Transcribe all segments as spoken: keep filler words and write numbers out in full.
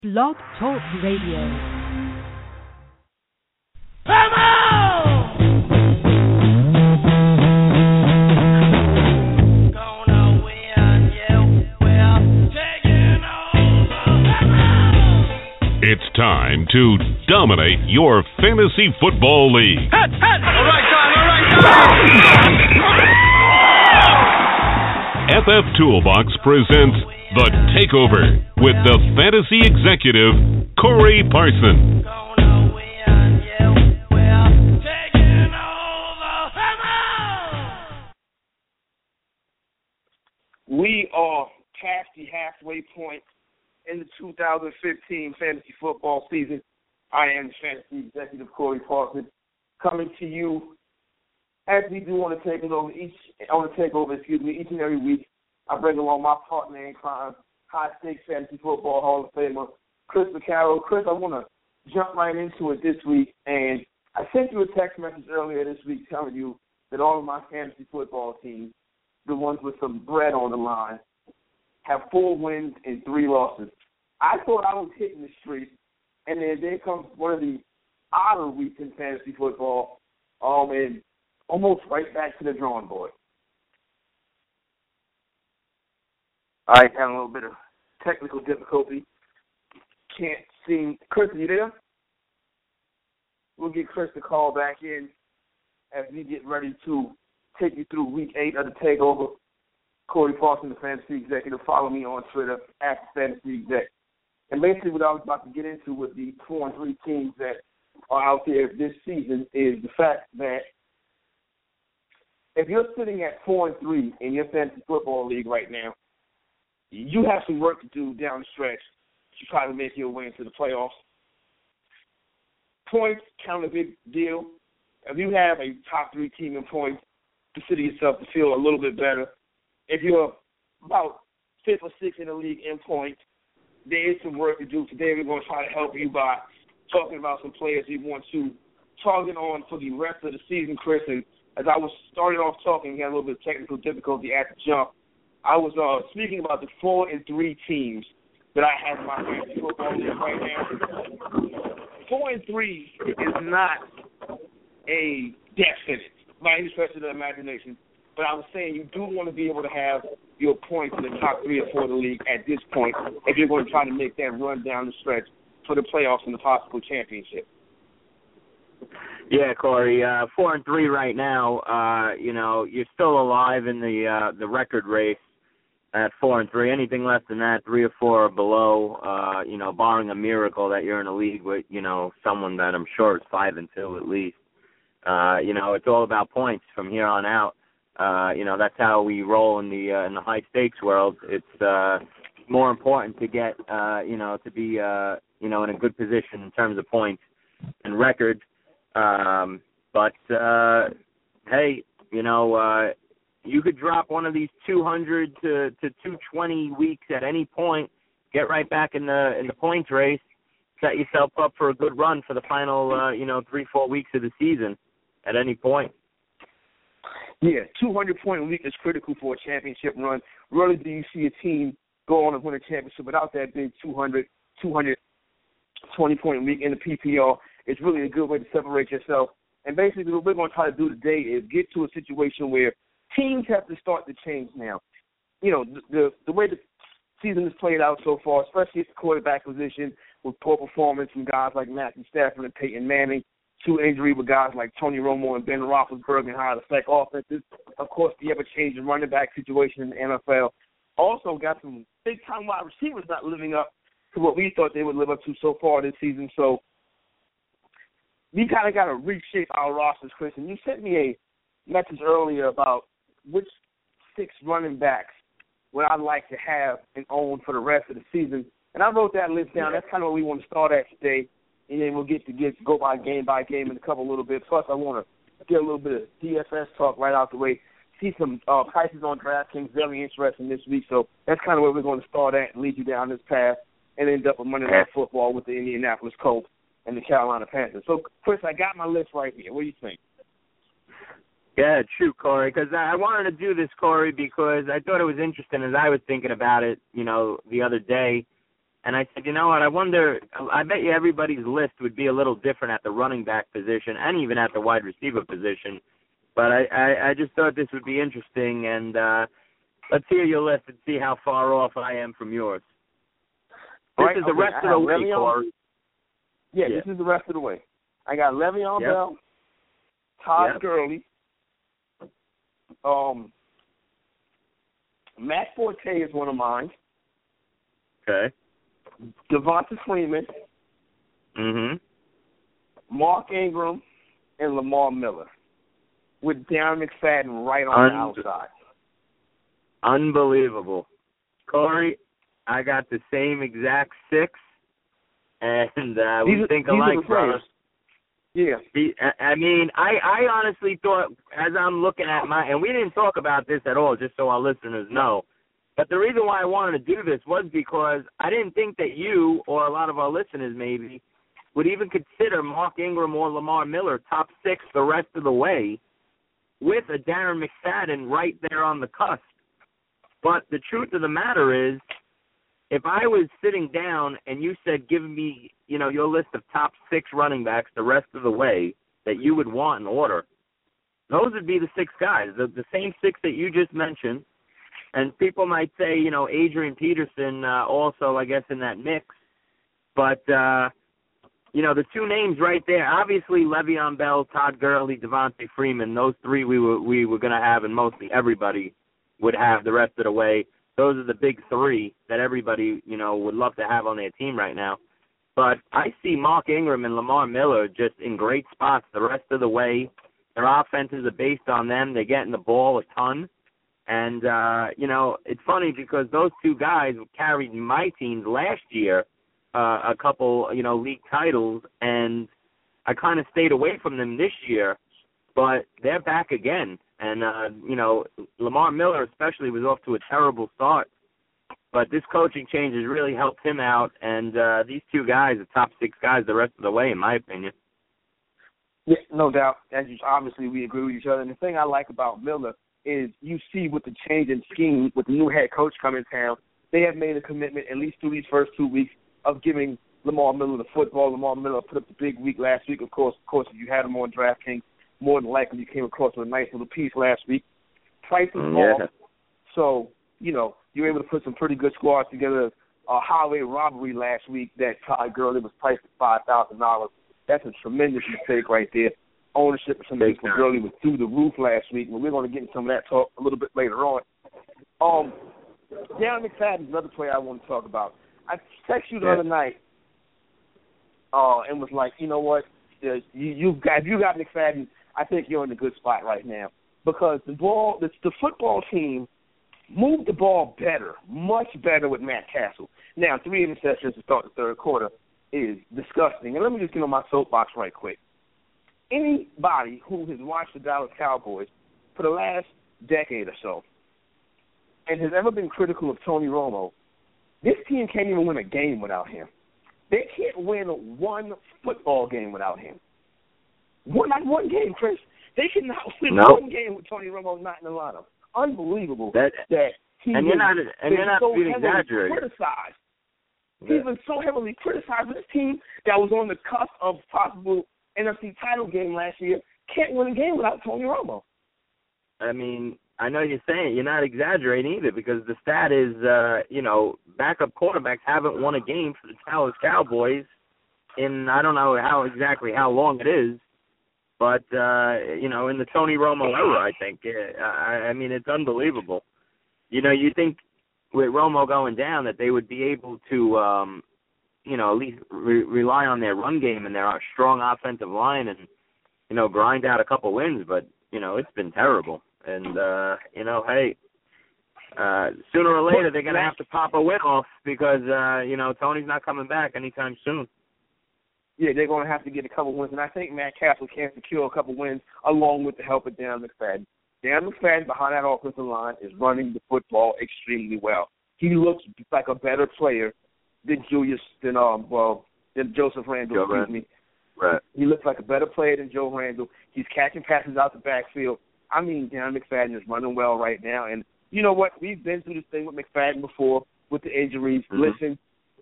Blog Talk Radio. Come on! Gonna win, yeah, we're taking over. Come on! It's time to dominate your fantasy football league. Hut, hut. All right, John, all right, John. F F Toolbox presents The Takeover with the fantasy executive, Corey Parson. Gonna win, yeah, we're taking over. Come on! We are past the halfway point in the two thousand fifteen fantasy football season. I am the fantasy executive, Corey Parson, coming to you as we do on the takeover each on the takeover, excuse me, each and every week. I bring along my partner in crime, high stakes fantasy football Hall of Famer, Chris McCarroll. Chris, I want to jump right into it this week, and I sent you a text message earlier this week telling you that all of my fantasy football teams, the ones with some bread on the line, have four wins and three losses. I thought I was hitting the streak, and then there comes one of the odder weeks in fantasy football, um, and almost right back to the drawing board. All right, having a little bit of technical difficulty. Can't seem. Chris, are you there? We'll get Chris to call back in as we get ready to take you through week eight of the takeover. Corey Parson, the fantasy executive. Follow me on Twitter at fantasy exec. And basically, what I was about to get into with the four and three teams that are out there this season is the fact that if you're sitting at four and three in your fantasy football league right now, you have some work to do down the stretch to try to make your way into the playoffs. Points count a big deal. If you have a top three team in points, consider yourself to feel a little bit better. If you're about fifth or sixth in the league in points, there is some work to do. Today we're going to try to help you by talking about some players we want to target on for the rest of the season, Chris. And as I was starting off talking, we had a little bit of technical difficulty at the jump. I was uh, speaking about the four and three teams that I have in my fantasy football league right now. Four and three is not a death sentence by any stretch of the imagination. But I was saying you do want to be able to have your points in the top three or four of the league at this point if you're going to try to make that run down the stretch for the playoffs and the possible championship. Yeah, Corey, uh, four and three right now. Uh, you know, you're still alive in the uh, the record race at four and three. Anything less than that, three or four or below. Uh, you know, barring a miracle that you're in a league with, you know, someone that I'm sure is five and two at least. Uh, you know, it's all about points from here on out. Uh, you know, that's how we roll in the uh, in the high stakes world. It's uh, more important to get, uh, you know, to be, uh, you know, in a good position in terms of points and record. Um, but uh, hey, you know, uh, you could drop one of these two hundred to, to two twenty weeks at any point, get right back in the in the points race, set yourself up for a good run for the final, uh, you know, three four weeks of the season at any point. Yeah, two hundred point week is critical for a championship run. Rarely do you see a team go on and win a championship without that big two hundred, two hundred twenty point week in the P P R. It's really a good way to separate yourself. And basically what we're going to try to do today is get to a situation where teams have to start to change now. You know, the the, the way the season has played out so far, especially at the quarterback position with poor performance from guys like Matthew Stafford and Peyton Manning, to injury with guys like Tony Romo and Ben Roethlisberger and how it affects offenses. Of course, the ever-changing running back situation in the N F L. Also got some big-time wide receivers not living up to what we thought they would live up to so far this season. So we kind of got to reshape our rosters, Chris. And you sent me a message earlier about which six running backs would I like to have and own for the rest of the season. And I wrote that list down. That's kind of what we want to start at today. And then we'll get to get go by game by game and cover a little bit. Plus, I want to get a little bit of D F S talk right out the way. See some uh, prices on DraftKings, very interesting this week. So that's kind of where we're going to start at and lead you down this path and end up with Monday Night Football with the Indianapolis Colts and the Carolina Panthers. So, Chris, I got my list right here. What do you think? Yeah, shoot, Corey, because I wanted to do this, Corey, because I thought it was interesting as I was thinking about it, you know, the other day. And I said, you know what, I wonder, I bet you everybody's list would be a little different at the running back position and even at the wide receiver position. But I, I, I just thought this would be interesting, and uh, let's hear your list and see how far off I am from yours. This right, is the okay, rest I of the have way, Le'Veon. Corey. Yeah, Yeah. this is the rest of the way. I got Le'Veon Yep. Bell, Todd Yep. Gurley, um, Matt Forte is one of mine, Okay. Devonta Freeman, Mm-hmm. Mark Ingram, and Lamar Miller, with Darren McFadden right on Und- the outside. Unbelievable. Corey, I got the same exact six, and uh, we These are- think these are alike, the brother. same. Yeah. The- I I mean, I, I honestly thought, as I'm looking at my, and we didn't talk about this at all, just so our listeners know, but the reason why I wanted to do this was because I didn't think that you, or a lot of our listeners maybe, would even consider Mark Ingram or Lamar Miller top six the rest of the way, with a Darren McFadden right there on the cusp. But the truth of the matter is, if I was sitting down and you said, give me, you know, your list of top six running backs the rest of the way that you would want in order, those would be the six guys, the, the same six that you just mentioned. And people might say, you know, Adrian Peterson uh, also, I guess, in that mix. But, uh, you know, the two names right there, obviously Le'Veon Bell, Todd Gurley, Devontae Freeman, those three we were, we were going to have, and mostly everybody would have the rest of the way. Those are the big three that everybody, you know, would love to have on their team right now. But I see Mark Ingram and Lamar Miller just in great spots the rest of the way. Their offenses are based on them. They're getting the ball a ton. And, uh, you know, it's funny because those two guys carried my teams last year uh, a couple, you know, league titles, and I kind of stayed away from them this year, but they're back again. And, uh, you know, Lamar Miller especially was off to a terrible start, but this coaching change has really helped him out, and uh, these two guys are top six guys the rest of the way, in my opinion. Yeah, no doubt. As you, obviously, we agree with each other. And the thing I like about Miller is you see with the change in scheme, with the new head coach coming in town, they have made a commitment, at least through these first two weeks, of giving Lamar Miller the football. Lamar Miller put up the big week last week. Of course, of course, if you had him on DraftKings, more than likely you came across with a nice little piece last week. Price is Yeah. off, so, you know, you were able to put some pretty good squads together. A highway robbery last week that Todd Gurley was priced at five thousand dollars. That's a tremendous mistake right there. Ownership of somebody for Gurley was through the roof last week, but we're going to get into some of that talk a little bit later on. Um, Darren McFadden is another player I want to talk about. I texted you the Yeah. other night uh, and was like, you know what, uh, you, you've got, if you got McFadden, I think you're in a good spot right now because the ball, the, the football team moved the ball better, much better with Matt Castle. Now, three interceptions to start the third quarter is disgusting. And let me just get on my soapbox right quick. Anybody who has watched the Dallas Cowboys for the last decade or so and has ever been critical of Tony Romo, this team can't even win a game without him. They can't win one football game without him. One, not one game, Chris. They cannot win Nope. one game with Tony Romo not in the lineup. Unbelievable That, that he and you're not, has and been you're not so being heavily exaggerating. criticized. Yeah. He's been so heavily criticized. This team that was on the cusp of possible N F C title game last year can't win a game without Tony Romo. I mean, I know you're saying you're not exaggerating either because the stat is, uh, you know, backup quarterbacks haven't won a game for the Dallas Cowboys in, I don't know how exactly how long it is, but, uh, you know, in the Tony Romo era, I think. Uh, I, I mean, it's unbelievable. You know, you think with Romo going down that they would be able to, um, you know, at least re- rely on their run game and their strong offensive line and, you know, grind out a couple wins, but, you know, it's been terrible. And, uh, you know, hey, uh, sooner or later they're going to have to pop a win off because, uh, you know, Tony's not coming back anytime soon. Yeah, they're going to have to get a couple wins, and I think Matt Castle can secure a couple wins along with the help of Darren McFadden. Darren McFadden behind that offensive line is running the football extremely well. He looks like a better player than Julius, than um, well, than Joseph Randle. Joe excuse Randle. me. Right. He looks like a better player than Joe Randle. He's catching passes out the backfield. I mean, Darren McFadden is running well right now. And you know what? We've been through this thing with McFadden before with the injuries. Mm-hmm. Listen,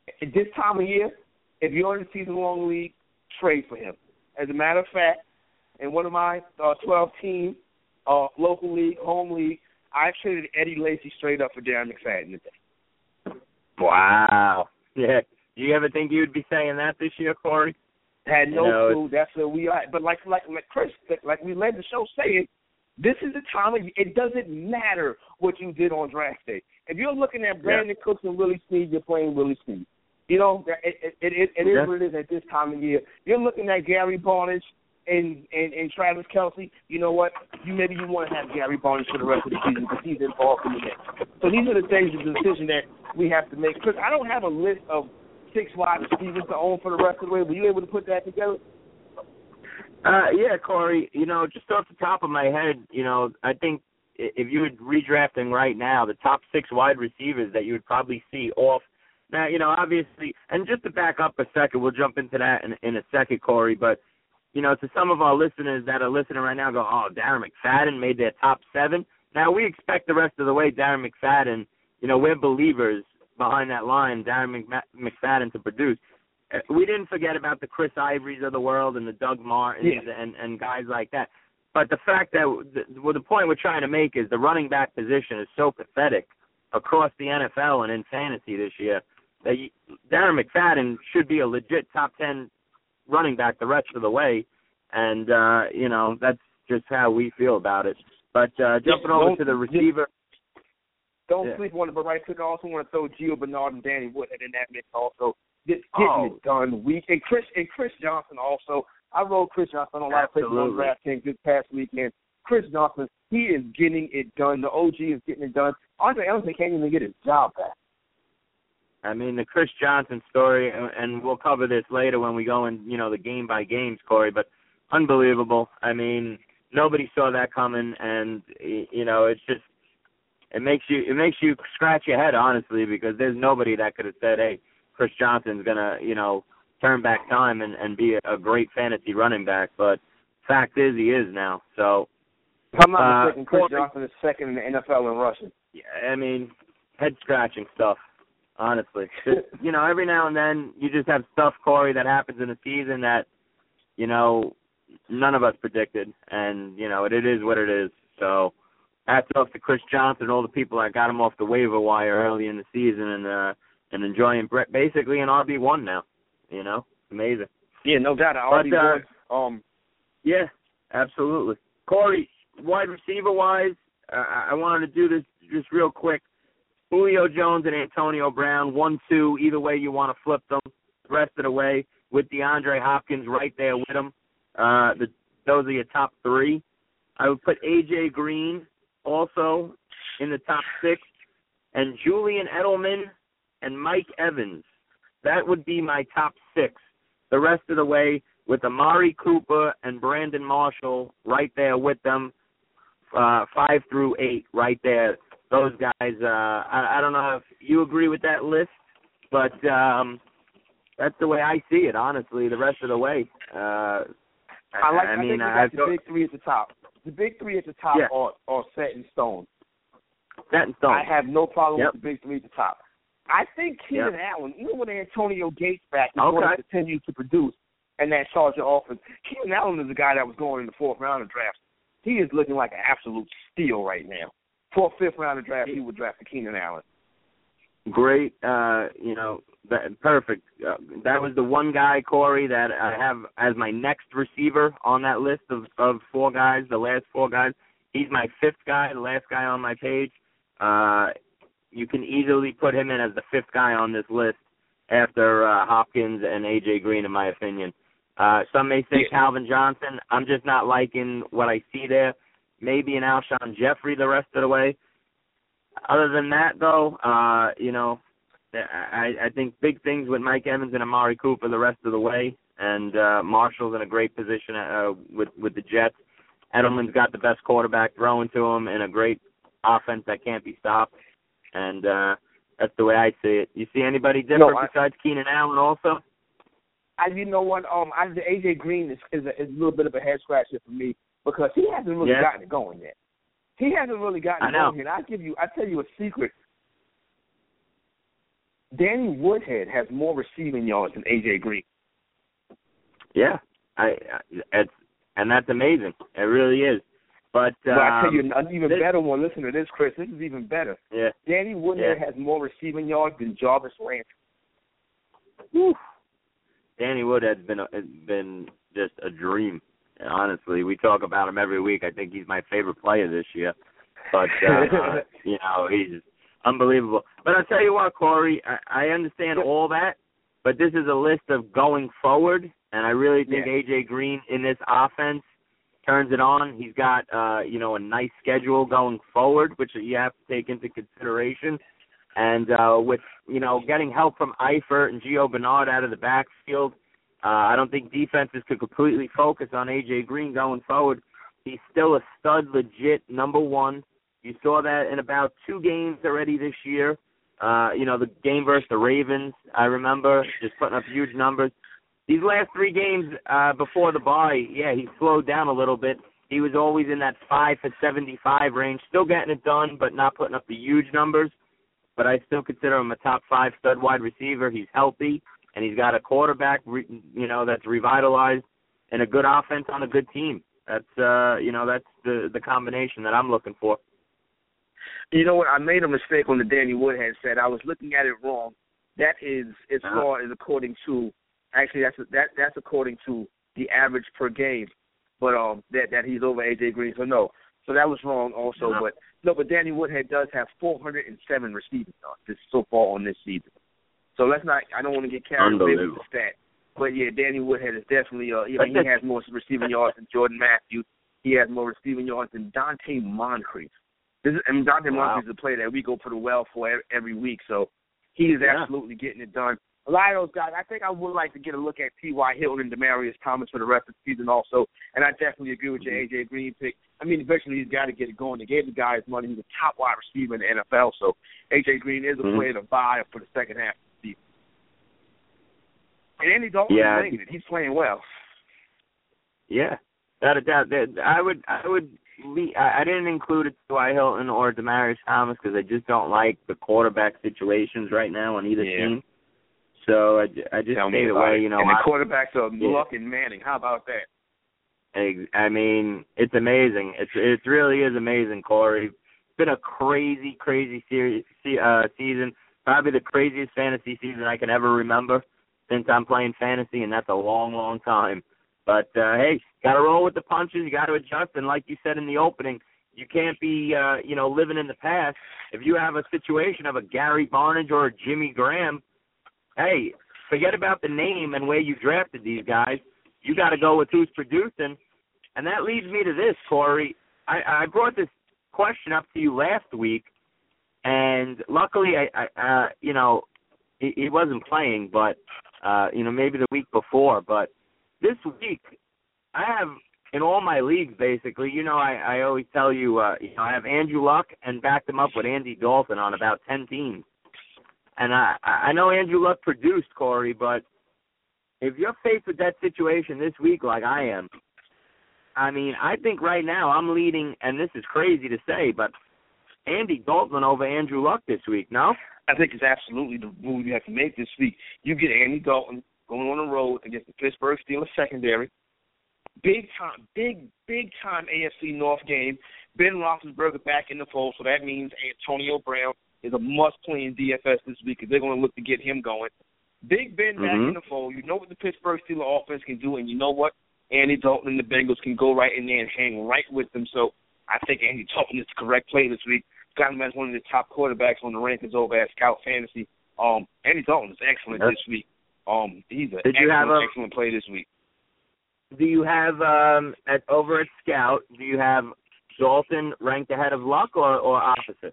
At this time of year, if you're in a season-long league, trade for him. As a matter of fact, in one of my uh, twelve-team uh, local league, home league, I traded Eddie Lacy straight up for Darren McFadden today. Wow. Yeah. Do you ever think you would be saying that this year, Corey? Had no you know, clue. That's where we are. But like like like Chris, like we led the show saying, this is the time of year. It doesn't matter what you did on draft day. If you're looking at Brandon yeah. Cooks and Willie Snead, you're playing Willie Snead. You know, it it, it, it, it yeah. is what it is at this time of year. You're looking at Gary Barnidge and, and, and Travis Kelce. You know what? You maybe you want to have Gary Barnidge for the rest of the season because he's involved in the game. So these are the things, the decision that we have to make. Chris, I don't have a list of six wide receivers to own for the rest of the way. Were you able to put that together? Uh, yeah, Corey, you know, just off the top of my head, you know, I think if you were redrafting right now, the top six wide receivers that you would probably see off. Now, you know, obviously, and just to back up a second, we'll jump into that in, in a second, Corey, but, you know, to some of our listeners that are listening right now go, oh, Darren McFadden made their top seven. Now, we expect the rest of the way Darren McFadden, you know, we're believers behind that line, Darren McFadden to produce. We didn't forget about the Chris Ivorys of the world and the Doug Martins yeah. and, and guys like that. But the fact that, the, well, the point we're trying to make is the running back position is so pathetic across the N F L and in fantasy this year that you, Darren McFadden should be a legit top ten running back the rest of the way. And, uh, you know, that's just how we feel about it. But uh, jumping yeah, over to the receiver. Don't yeah. sleep on it, but right quick, I also want to throw Gio Bernard and Danny Woodhead in that mix also. Get, getting oh. it done week. And Chris and Chris Johnson also. I wrote Chris Johnson on a lot of places on DraftKings this past weekend. Chris Johnson, he is getting it done. The O G is getting it done. Andre Ellington can't even get his job back. I mean, the Chris Johnson story, and we'll cover this later when we go in, you know, the game by games, Corey, but unbelievable. I mean, nobody saw that coming, and, you know, it's just, it makes you, it makes you scratch your head, honestly, because there's nobody that could have said, hey, Chris Johnson's going to, you know, turn back time and, and be a, a great fantasy running back. But fact is he is now. So, if I'm not uh, mistaken, Chris Corey, Johnson is second in the N F L in rushing. Yeah, I mean, head-scratching stuff, honestly. Just, you know, every now and then you just have stuff, Corey, that happens in a season that, you know, none of us predicted. And, you know, it, it is what it is. So, hats off to Chris Johnson and all the people that got him off the waiver wire early in the season and, uh, and enjoying basically an R B one now, you know, amazing. Yeah, no doubt, an R B one. Uh, um, yeah, absolutely. Corey, wide receiver wise, uh, I wanted to do this just real quick. Julio Jones and Antonio Brown, one, two, either way you want to flip them. The rest of the way with DeAndre Hopkins right there with them. Uh, the, those are your top three. I would put A J Green also in the top six, and Julian Edelman and Mike Evans. That would be my top six. The rest of the way with Amari Cooper and Brandon Marshall right there with them, uh, five through eight right there. Those guys, uh, I, I don't know if you agree with that list, but um, that's the way I see it, honestly, the rest of the way. Uh, I like. I, I mean, think we I got the big three at the top. The big three at the top yeah. are, are set in stone. Set in stone. I have no problem yep. with the big three at the top. I think Keenan yep. Allen, even with Antonio Gates back, is okay. going to continue to produce in that Charger offense. Keenan Allen is a guy that was going in the fourth round of drafts. He is looking like an absolute steal right now. Fourth, fifth round of draft, he would draft Keenan Allen. Great, uh, you know, that, perfect. Uh, that was the one guy, Corey, that I have as my next receiver on that list of, of four guys, the last four guys. He's my fifth guy, the last guy on my page. Uh, you can easily put him in as the fifth guy on this list after uh, Hopkins and A J Green, in my opinion. Uh, some may say yeah. Calvin Johnson. I'm just not liking what I see there. Maybe an Alshon Jeffrey the rest of the way. Other than that, though, uh, you know, I, I think big things with Mike Evans and Amari Cooper the rest of the way, and uh, Marshall's in a great position uh, with with the Jets. Edelman's got the best quarterback throwing to him and a great offense that can't be stopped, and uh, that's the way I see it. You see anybody different no, I, besides Keenan Allen also? I, you know what, um, I, the A J Green is, is, a, is a little bit of a head scratcher for me because he hasn't really yeah. gotten it going yet. He hasn't really gotten I it know. going yet. I give you, I tell you a secret. Danny Woodhead has more receiving yards than A J Green. Yeah, I, it's and that's amazing. It really is. But, but um, I tell you, an even this, better one. Listen to this, Chris. This is even better. Yeah. Danny Woodhead yeah. has more receiving yards than Jarvis Landry. Whew. Danny Woodhead's been a, been just a dream. Honestly, we talk about him every week. I think he's my favorite player this year. But uh, uh, you know, he's unbelievable. But I'll tell you what, Corey, I, I understand all that, but this is a list of going forward, and I really think yeah. A J Green in this offense turns it on. He's got, uh, you know, a nice schedule going forward, which you have to take into consideration. And uh, with, you know, getting help from Eifert and Gio Bernard out of the backfield, uh, I don't think defenses could completely focus on A J Green going forward. He's still a stud, legit number one. You saw that in about two games already this year. Uh, you know, the game versus the Ravens, I remember, just putting up huge numbers. These last three games uh, before the bye, yeah, he slowed down a little bit. He was always in that five for seventy-five range, still getting it done, but not putting up the huge numbers. But I still consider him a top five stud wide receiver. He's healthy, and he's got a quarterback, you know, that's revitalized and a good offense on a good team. That's, uh, you know, that's the the combination that I'm looking for. You know what? I made a mistake on the Danny Woodhead said. I was looking at it wrong. That is as uh-huh. far as according to. Actually, that's that that's according to the average per game, but um that that he's over A J Green. So no, so that was wrong also. Uh-huh. But no, but Danny Woodhead does have four hundred seven receiving yards this so far on this season. So let's not. I don't want to get carried away with the stat. But yeah, Danny Woodhead is definitely. Uh, you know, he has more receiving yards than Jordan Matthews. He has more receiving yards than Dante Moncrief. This is, and Dante wow. Moncrief is a player that we go for the well for every week. So he is yeah. absolutely getting it done. A lot of those guys, I think I would like to get a look at T Y. Hilton and Demaryius Thomas for the rest of the season also, and I definitely agree with your A J Green pick. I mean, eventually he's got to get it going. They gave the guy his money. He's a top wide receiver in the N F L, so A J Green is a mm-hmm. player to buy for the second half of the season. And Andy Dalton yeah. is playing it. He's playing well. Yeah, without a doubt. I would, I would, I didn't include T Y. Hilton or Demaryius Thomas because I just don't like the quarterback situations right now on either yeah. team. So I, I just Tell stayed away, you know. And the I, quarterbacks are yeah. Luck and Manning. How about that? I mean, it's amazing. It's it really is amazing, Corey. It's been a crazy, crazy series, uh, season. Probably the craziest fantasy season I can ever remember since I'm playing fantasy, and that's a long, long time. But, uh, hey, got to roll with the punches. You got to adjust. And like you said in the opening, you can't be, uh, you know, living in the past. If you have a situation of a Gary Barnidge or a Jimmy Graham, hey, forget about the name and where you drafted these guys. You got to go with who's producing. And that leads me to this, Corey. I, I brought this question up to you last week, and luckily, I, I uh, you know, he, he wasn't playing, but, uh, you know, maybe the week before. But this week, I have, in all my leagues, basically, you know, I, I always tell you, uh, you know, I have Andrew Luck and back them up with Andy Dalton on about ten teams. And I, I know Andrew Luck produced, Corey, but if you're faced with that situation this week like I am, I mean, I think right now I'm leading, and this is crazy to say, but Andy Dalton over Andrew Luck this week, no? I think it's absolutely the move you have to make this week. You get Andy Dalton going on the road against the Pittsburgh Steelers secondary. Big time, big, big time A F C North game. Ben Roethlisberger back in the fold, so that means Antonio Brown is a must-play in D F S this week because they're going to look to get him going. Big Ben back mm-hmm. in the fold. You know what the Pittsburgh Steelers offense can do, and you know what? Andy Dalton and the Bengals can go right in there and hang right with them. So I think Andy Dalton is the correct play this week. Got him as one of the top quarterbacks on the rankings over at Scout Fantasy. Um, Andy Dalton is excellent yep. this week. Um, he's an excellent, a, excellent play this week. Do you have um, at over at Scout? Do you have Dalton ranked ahead of Luck or, or opposite?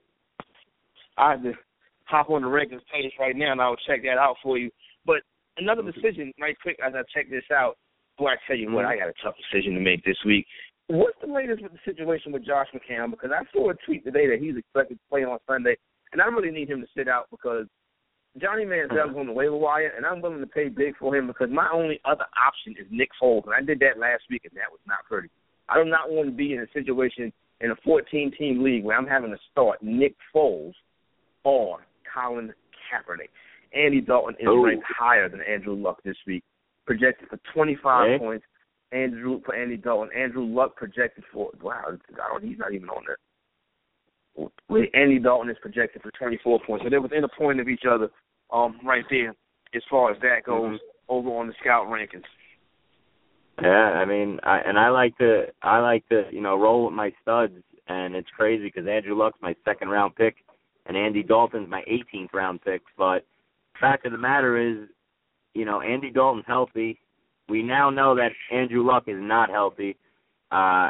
I have to hop on the rankings page right now, and I'll check that out for you. But another decision, right quick, as I check this out. Boy, I tell you what, I got a tough decision to make this week. What's the latest with the situation with Josh McCown? Because I saw a tweet today that he's expected to play on Sunday, and I really need him to sit out because Johnny Manziel's on the waiver wire, and I'm willing to pay big for him because my only other option is Nick Foles, and I did that last week, and that was not pretty. I do not want to be in a situation in a fourteen-team league where I'm having to start Nick Foles or Colin Kaepernick. Andy Dalton is Ooh. ranked higher than Andrew Luck this week, projected for twenty-five Hey. points. Andrew for Andy Dalton. Andrew Luck projected for wow, I don't, he's not even on there. Wait, Andy Dalton is projected for twenty-four points, so they're within a point of each other, um, right there as far as that goes Mm-hmm. over on the scout rankings. Yeah, I mean, I, and I like to, I like to, you know, roll with my studs, and it's crazy because Andrew Luck's my second round pick, and Andy Dalton's my eighteenth round pick. But fact of the matter is, you know, Andy Dalton's healthy. We now know that Andrew Luck is not healthy. Uh,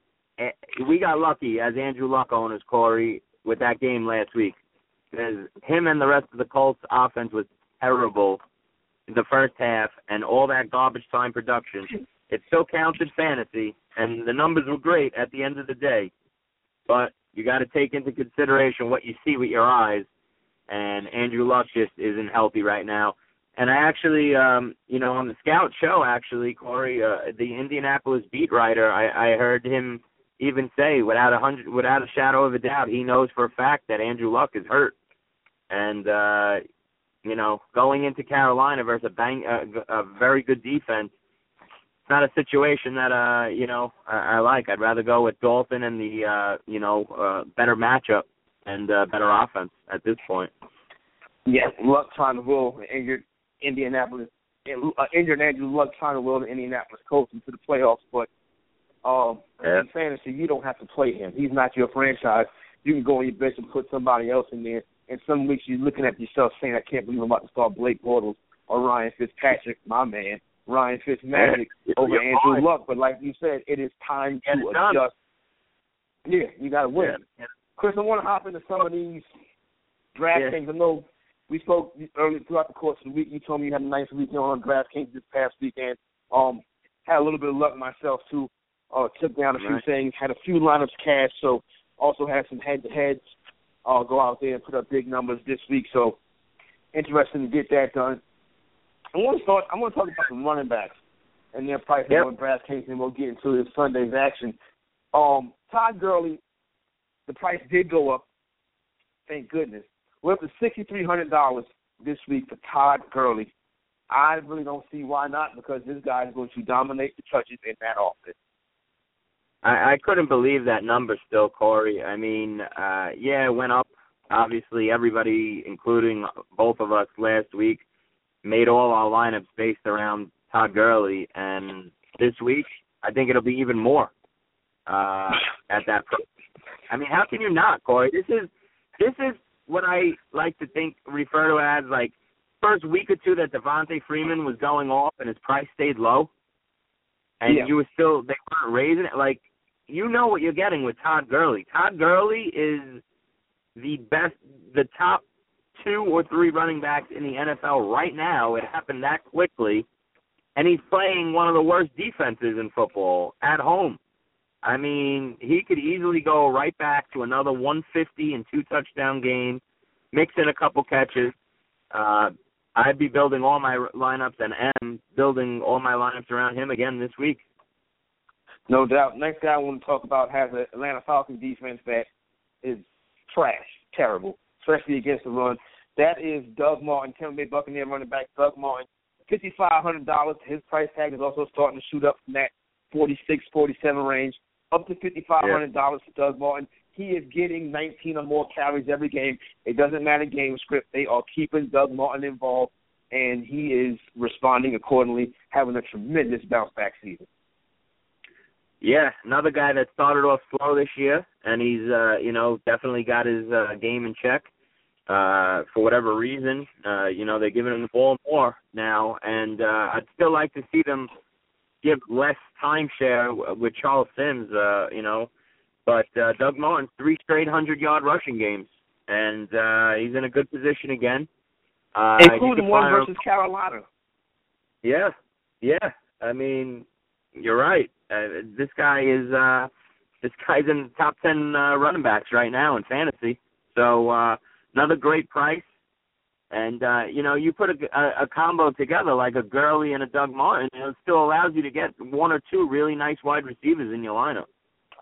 we got lucky as Andrew Luck owners, Corey, with that game last week, because him and the rest of the Colts offense was terrible in the first half, and all that garbage time production, it still counted fantasy, and the numbers were great at the end of the day. But you got to take into consideration what you see with your eyes, and Andrew Luck just isn't healthy right now. And I actually, um, you know, on the Scout show, actually, Corey, uh, the Indianapolis beat writer, I, I heard him even say, without a hundred, without a shadow of a doubt, he knows for a fact that Andrew Luck is hurt, and uh, you know, going into Carolina versus a, bang, a, a very good defense, it's not a situation that, uh, you know, I, I like. I'd rather go with Dalton and the, uh, you know, uh, better matchup and uh, better offense at this point. Yeah, Luck trying to will injured Indianapolis, uh, injured Andrew Luck trying to will the Indianapolis Colts into the playoffs, but um, yeah. in fantasy, you don't have to play him. He's not your franchise. You can go on your bench and put somebody else in there. And some weeks you're looking at yourself saying, I can't believe I'm about to start Blake Bortles or Ryan Fitzpatrick, my man, Ryan Fitzmagic yeah. over You're Andrew fine. Luck. But like you said, it is time Get to it done. adjust. Yeah, you got to win. Yeah. Chris, I want to hop into some of these draft Yeah. things. I know we spoke earlier throughout the course of the week. You told me you had a nice weekend on DraftKings this past weekend. Um, had a little bit of luck myself, too. Uh, took down a few Right. things, had a few lineups cash, so also had some head-to-heads. Uh, go out there and put up big numbers this week, so interesting to get that done. I want to start. I want to talk about some running backs and their prices Yep. on DraftKings, and we'll get into this Sunday's action. Um, Todd Gurley, the price did go up. Thank goodness. We're up to sixty-three hundred dollars this week for Todd Gurley. I really don't see why not, because this guy is going to dominate the touches in that offense. I, I couldn't believe that number still, Corey. I mean, uh, yeah, it went up. Obviously, everybody, including both of us last week, made all our lineups based around Todd Gurley. And this week, I think it'll be even more uh, at that price. I mean, how can you not, Corey? This is this is what I like to think, refer to as, like, first week or two that Devontae Freeman was going off and his price stayed low. And Yeah. you were still, they weren't raising it. Like, you know what you're getting with Todd Gurley. Todd Gurley is the best, the top two or three running backs in the N F L right now. It happened that quickly. And he's playing one of the worst defenses in football at home. I mean, he could easily go right back to another one fifty and two touchdown game, mix in a couple catches. Uh, I'd be building all my lineups and am building all my lineups around him again this week. No doubt. Next guy I want to talk about has an Atlanta Falcons defense that is trash, terrible, especially against the run. That is Doug Martin, Tampa Bay Buccaneer running back Doug Martin. fifty-five hundred dollars. His price tag is also starting to shoot up from that forty-six, forty-seven range, up to fifty-five hundred dollars yeah. for Doug Martin. He is getting nineteen or more carries every game. It doesn't matter game script. They are keeping Doug Martin involved, and he is responding accordingly, having a tremendous bounce-back season. Yeah, another guy that started off slow this year, and he's, uh, you know, definitely got his uh, game in check. Uh, for whatever reason, uh, you know, they're giving him the ball more now, and uh, I'd still like to see them give less timeshare with Charles Sims, uh, you know. But uh, Doug Martin's three straight hundred-yard rushing games, and uh, he's in a good position again. Uh, Including one versus Carolina. Yeah, yeah. I mean, you're right. Uh, this guy is uh, this guy's in the top ten uh, running backs right now in fantasy. So uh, another great price. And, uh, you know, you put a, a, a combo together like a Gurley and a Doug Martin, and it still allows you to get one or two really nice wide receivers in your lineup.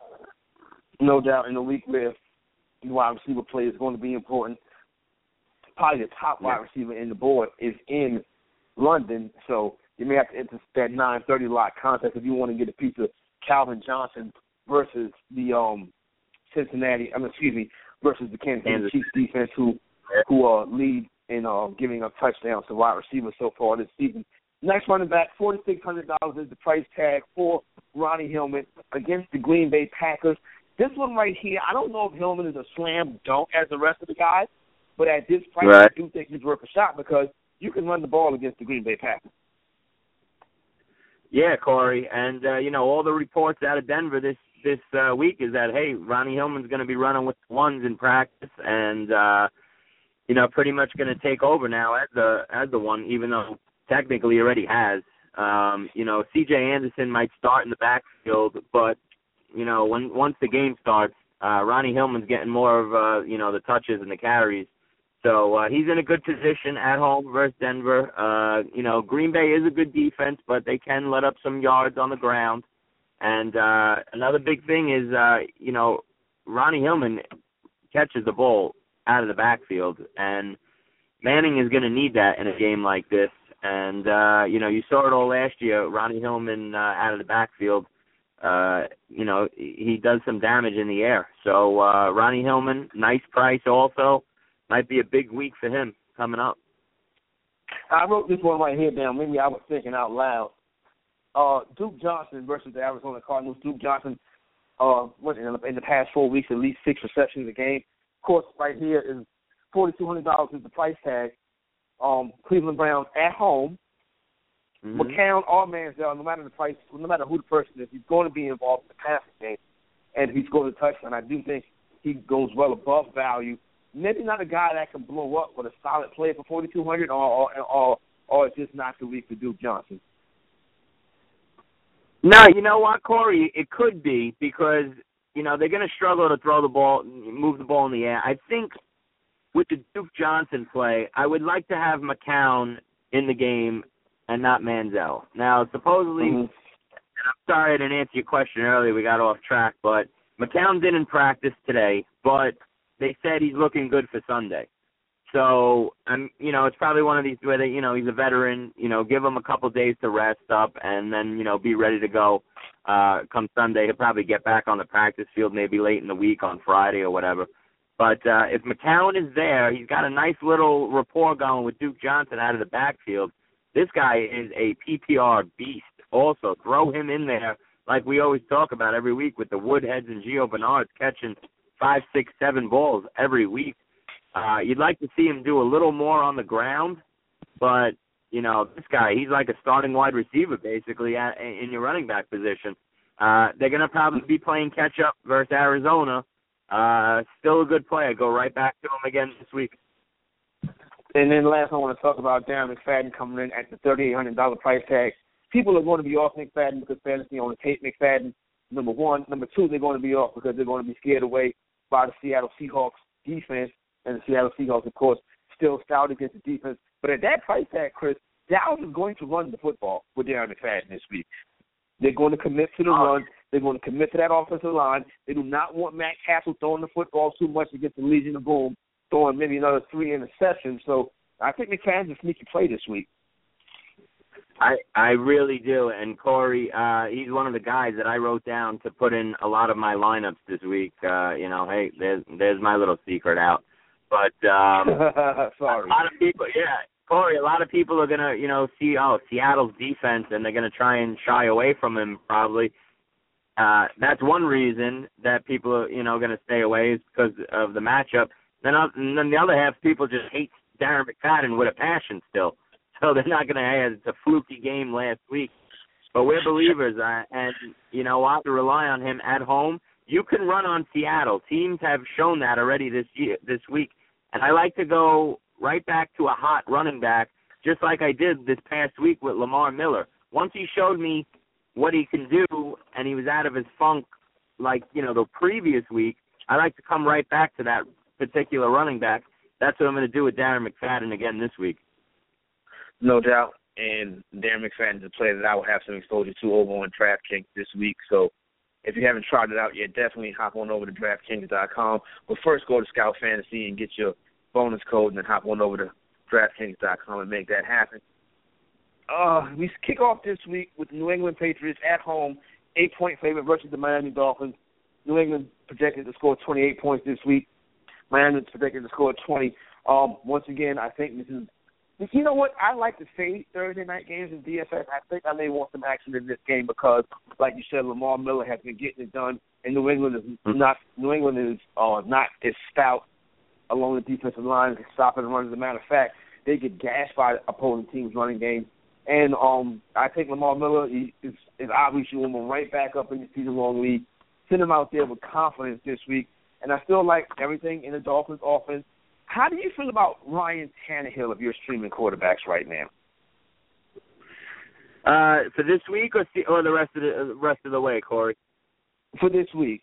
No doubt in the week where wide receiver play is going to be important. probably the top wide receiver in the board is in London. So you may have to enter that nine thirty lot contest if you want to get a piece of Calvin Johnson versus the um, Cincinnati, I mean, excuse me, versus the Kansas City Chiefs defense, who who uh, lead in uh, giving up touchdowns to wide receivers so far this season. Next running back, forty-six hundred dollars is the price tag for Ronnie Hillman against the Green Bay Packers. This one right here, I don't know if Hillman is a slam dunk as the rest of the guys, but at this price, right. I do think he's worth a shot because you can run the ball against the Green Bay Packers. Yeah, Corey, and, uh, you know, all the reports out of Denver this, this uh, week is that, hey, Ronnie Hillman's going to be running with ones in practice and, uh, you know, pretty much going to take over now as the, as the one, even though technically he already has. Um, you know, C J Anderson might start in the backfield, but, you know, when once the game starts, uh, Ronnie Hillman's getting more of, uh, you know, the touches and the carries. So uh, he's in a good position at home versus Denver. Uh, you know, Green Bay is a good defense, but they can let up some yards on the ground. And uh, another big thing is, uh, you know, Ronnie Hillman catches the ball out of the backfield, and Manning is going to need that in a game like this. And, uh, you know, you saw it all last year, Ronnie Hillman uh, out of the backfield. Uh, you know, he does some damage in the air. So uh, Ronnie Hillman, nice price also. Might be a big week for him coming up. I wrote this one right here down. Maybe I was thinking out loud. Uh, Duke Johnson versus the Arizona Cardinals. Duke Johnson, uh, what, in the past four weeks, at least six receptions a game. Of course, right here is forty-two hundred dollars is the price tag. Um, Cleveland Browns at home. Mm-hmm. McCown or Manziel, no matter the price, no matter who the person is, he's going to be involved in the passing game, and if he scores a touchdown, I do think he goes well above value. Maybe not a guy that can blow up, but a solid player for forty-two hundred dollars, or, or, or, or it's just not the week for Duke Johnson. No, you know what, Corey? It could be because, you know, they're going to struggle to throw the ball, move the ball in the air. I think with the Duke Johnson play, I would like to have McCown in the game and not Manziel. Now, supposedly, mm-hmm. and I'm sorry I didn't answer your question earlier. We got off track, but McCown didn't practice today, but they said he's looking good for Sunday. So, um, you know, it's probably one of these where, they, you know, he's a veteran, you know, give him a couple days to rest up and then, you know, be ready to go uh, come Sunday. He'll probably get back on the practice field maybe late in the week on Friday or whatever. But uh, if McCown is there, he's got a nice little rapport going with Duke Johnson out of the backfield. This guy is a P P R beast also. Throw him in there like we always talk about every week with the Woodheads and Gio Bernards catching five, six, seven balls every week. Uh, you'd like to see him do a little more on the ground, but, you know, this guy, he's like a starting wide receiver basically at, in your running back position. Uh, they're going to probably be playing catch-up versus Arizona. Uh, still a good player. Go right back to him again this week. And then last I want to talk about Darren McFadden coming in at the thirty-eight hundred dollars price tag. People are going to be off McFadden because fantasy owners hate McFadden, number one. Number two, they're going to be off because they're going to be scared away by the Seattle Seahawks defense. And the Seattle Seahawks, of course, still stout against the defense. But at that price tag, Chris, Dallas is going to run the football with Darren McFadden this week. They're going to commit to the run. They're going to commit to that offensive line. They do not want Matt Castle throwing the football too much against the Legion of Boom, throwing maybe another three interceptions. So I think McFadden's a sneaky play this week. I I really do. And Corey, uh, he's one of the guys that I wrote down to put in a lot of my lineups this week. Uh, you know, hey, there's there's my little secret out. But um, Sorry. a lot of people, yeah, Corey, a lot of people are going to, you know, see, oh, Seattle's defense, and they're going to try and shy away from him probably. Uh, that's one reason that people are, you know, going to stay away is because of the matchup. Then, and then the other half, people just hate Darren McFadden with a passion still. So they're not going to have it's a fluky game last week. But we're believers, uh, and, you know, we'll have to rely on him at home. You can run on Seattle. Teams have shown that already this year, this week. And I like to go right back to a hot running back, just like I did this past week with Lamar Miller. Once he showed me what he can do and he was out of his funk like, you know, the previous week, I like to come right back to that particular running back. That's what I'm going to do with Darren McFadden again this week. No doubt. And Darren McFadden's a player that I will have some exposure to over on DraftKings this week. So if you haven't tried it out yet, definitely hop on over to DraftKings dot com. But first, go to Scout Fantasy and get your bonus code and then hop on over to DraftKings dot com and make that happen. Uh, we kick off this week with the New England Patriots at home, eight-point favorite versus the Miami Dolphins. New England projected to score twenty-eight points this week. Miami is projected to score twenty. Um, once again, I think this is – you know what? I like to fade Thursday night games in D F S. I think I may want some action in this game because, like you said, Lamar Miller has been getting it done, and New England is not New England is uh, not as stout along the defensive line and stopping the run. As a matter of fact, they get gashed by opposing teams' running game. And um, I think Lamar Miller is, is obviously going to right back up in the season-long league. Send him out there with confidence this week. And I still like everything in the Dolphins' offense. How do you feel about Ryan Tannehill of your streaming quarterbacks right now? Uh, for this week or or the rest of the uh, rest of the way, Corey? For this week.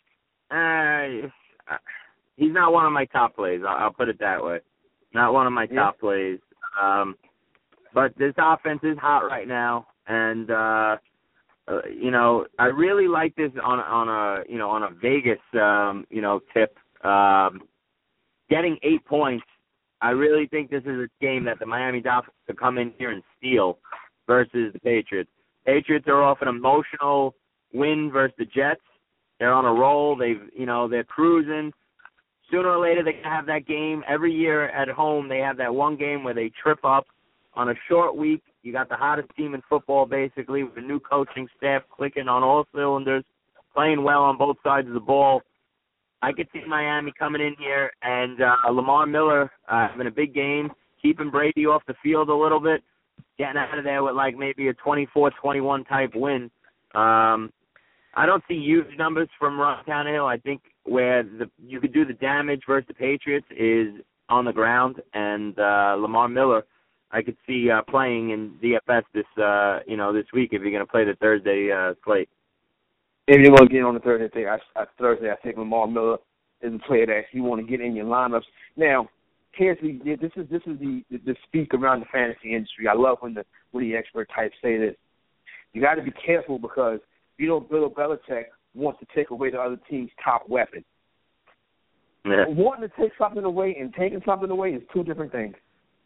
Uh, he's not one of my top plays. I'll, I'll put it that way. Not one of my yeah. top plays. Um, But this offense is hot right now, and uh, uh, you know I really like this on on a you know on a Vegas um, you know tip. Um, getting eight points, I really think this is a game that the Miami Dolphins could come in here and steal versus the Patriots. Patriots are off an emotional win versus the Jets. They're on a roll. They've you know they're cruising. Sooner or later they have that game. Every year at home they have that one game where they trip up. On a short week, you got the hottest team in football, basically, with a new coaching staff clicking on all cylinders, playing well on both sides of the ball. I could see Miami coming in here and uh, Lamar Miller uh, having a big game, keeping Brady off the field a little bit, getting out of there with like maybe a twenty-four twenty-one type win. Um, I don't see huge numbers from Ryan Tannehill. I think where the, you could do the damage versus the Patriots is on the ground, and uh, Lamar Miller I could see uh, playing in D F S this, uh, you know, this week if you're going to play the Thursday uh, slate. If you're going to get on the Thursday thing, I, I, Thursday, I think Lamar Miller is a player that you want to get in your lineups. Now, here's the this is this is the, the the speak around the fantasy industry. I love when the when the expert types say this. You got to be careful because you know Bill Belichick wants to take away the other team's top weapon. Yeah. Wanting to take something away and taking something away is two different things.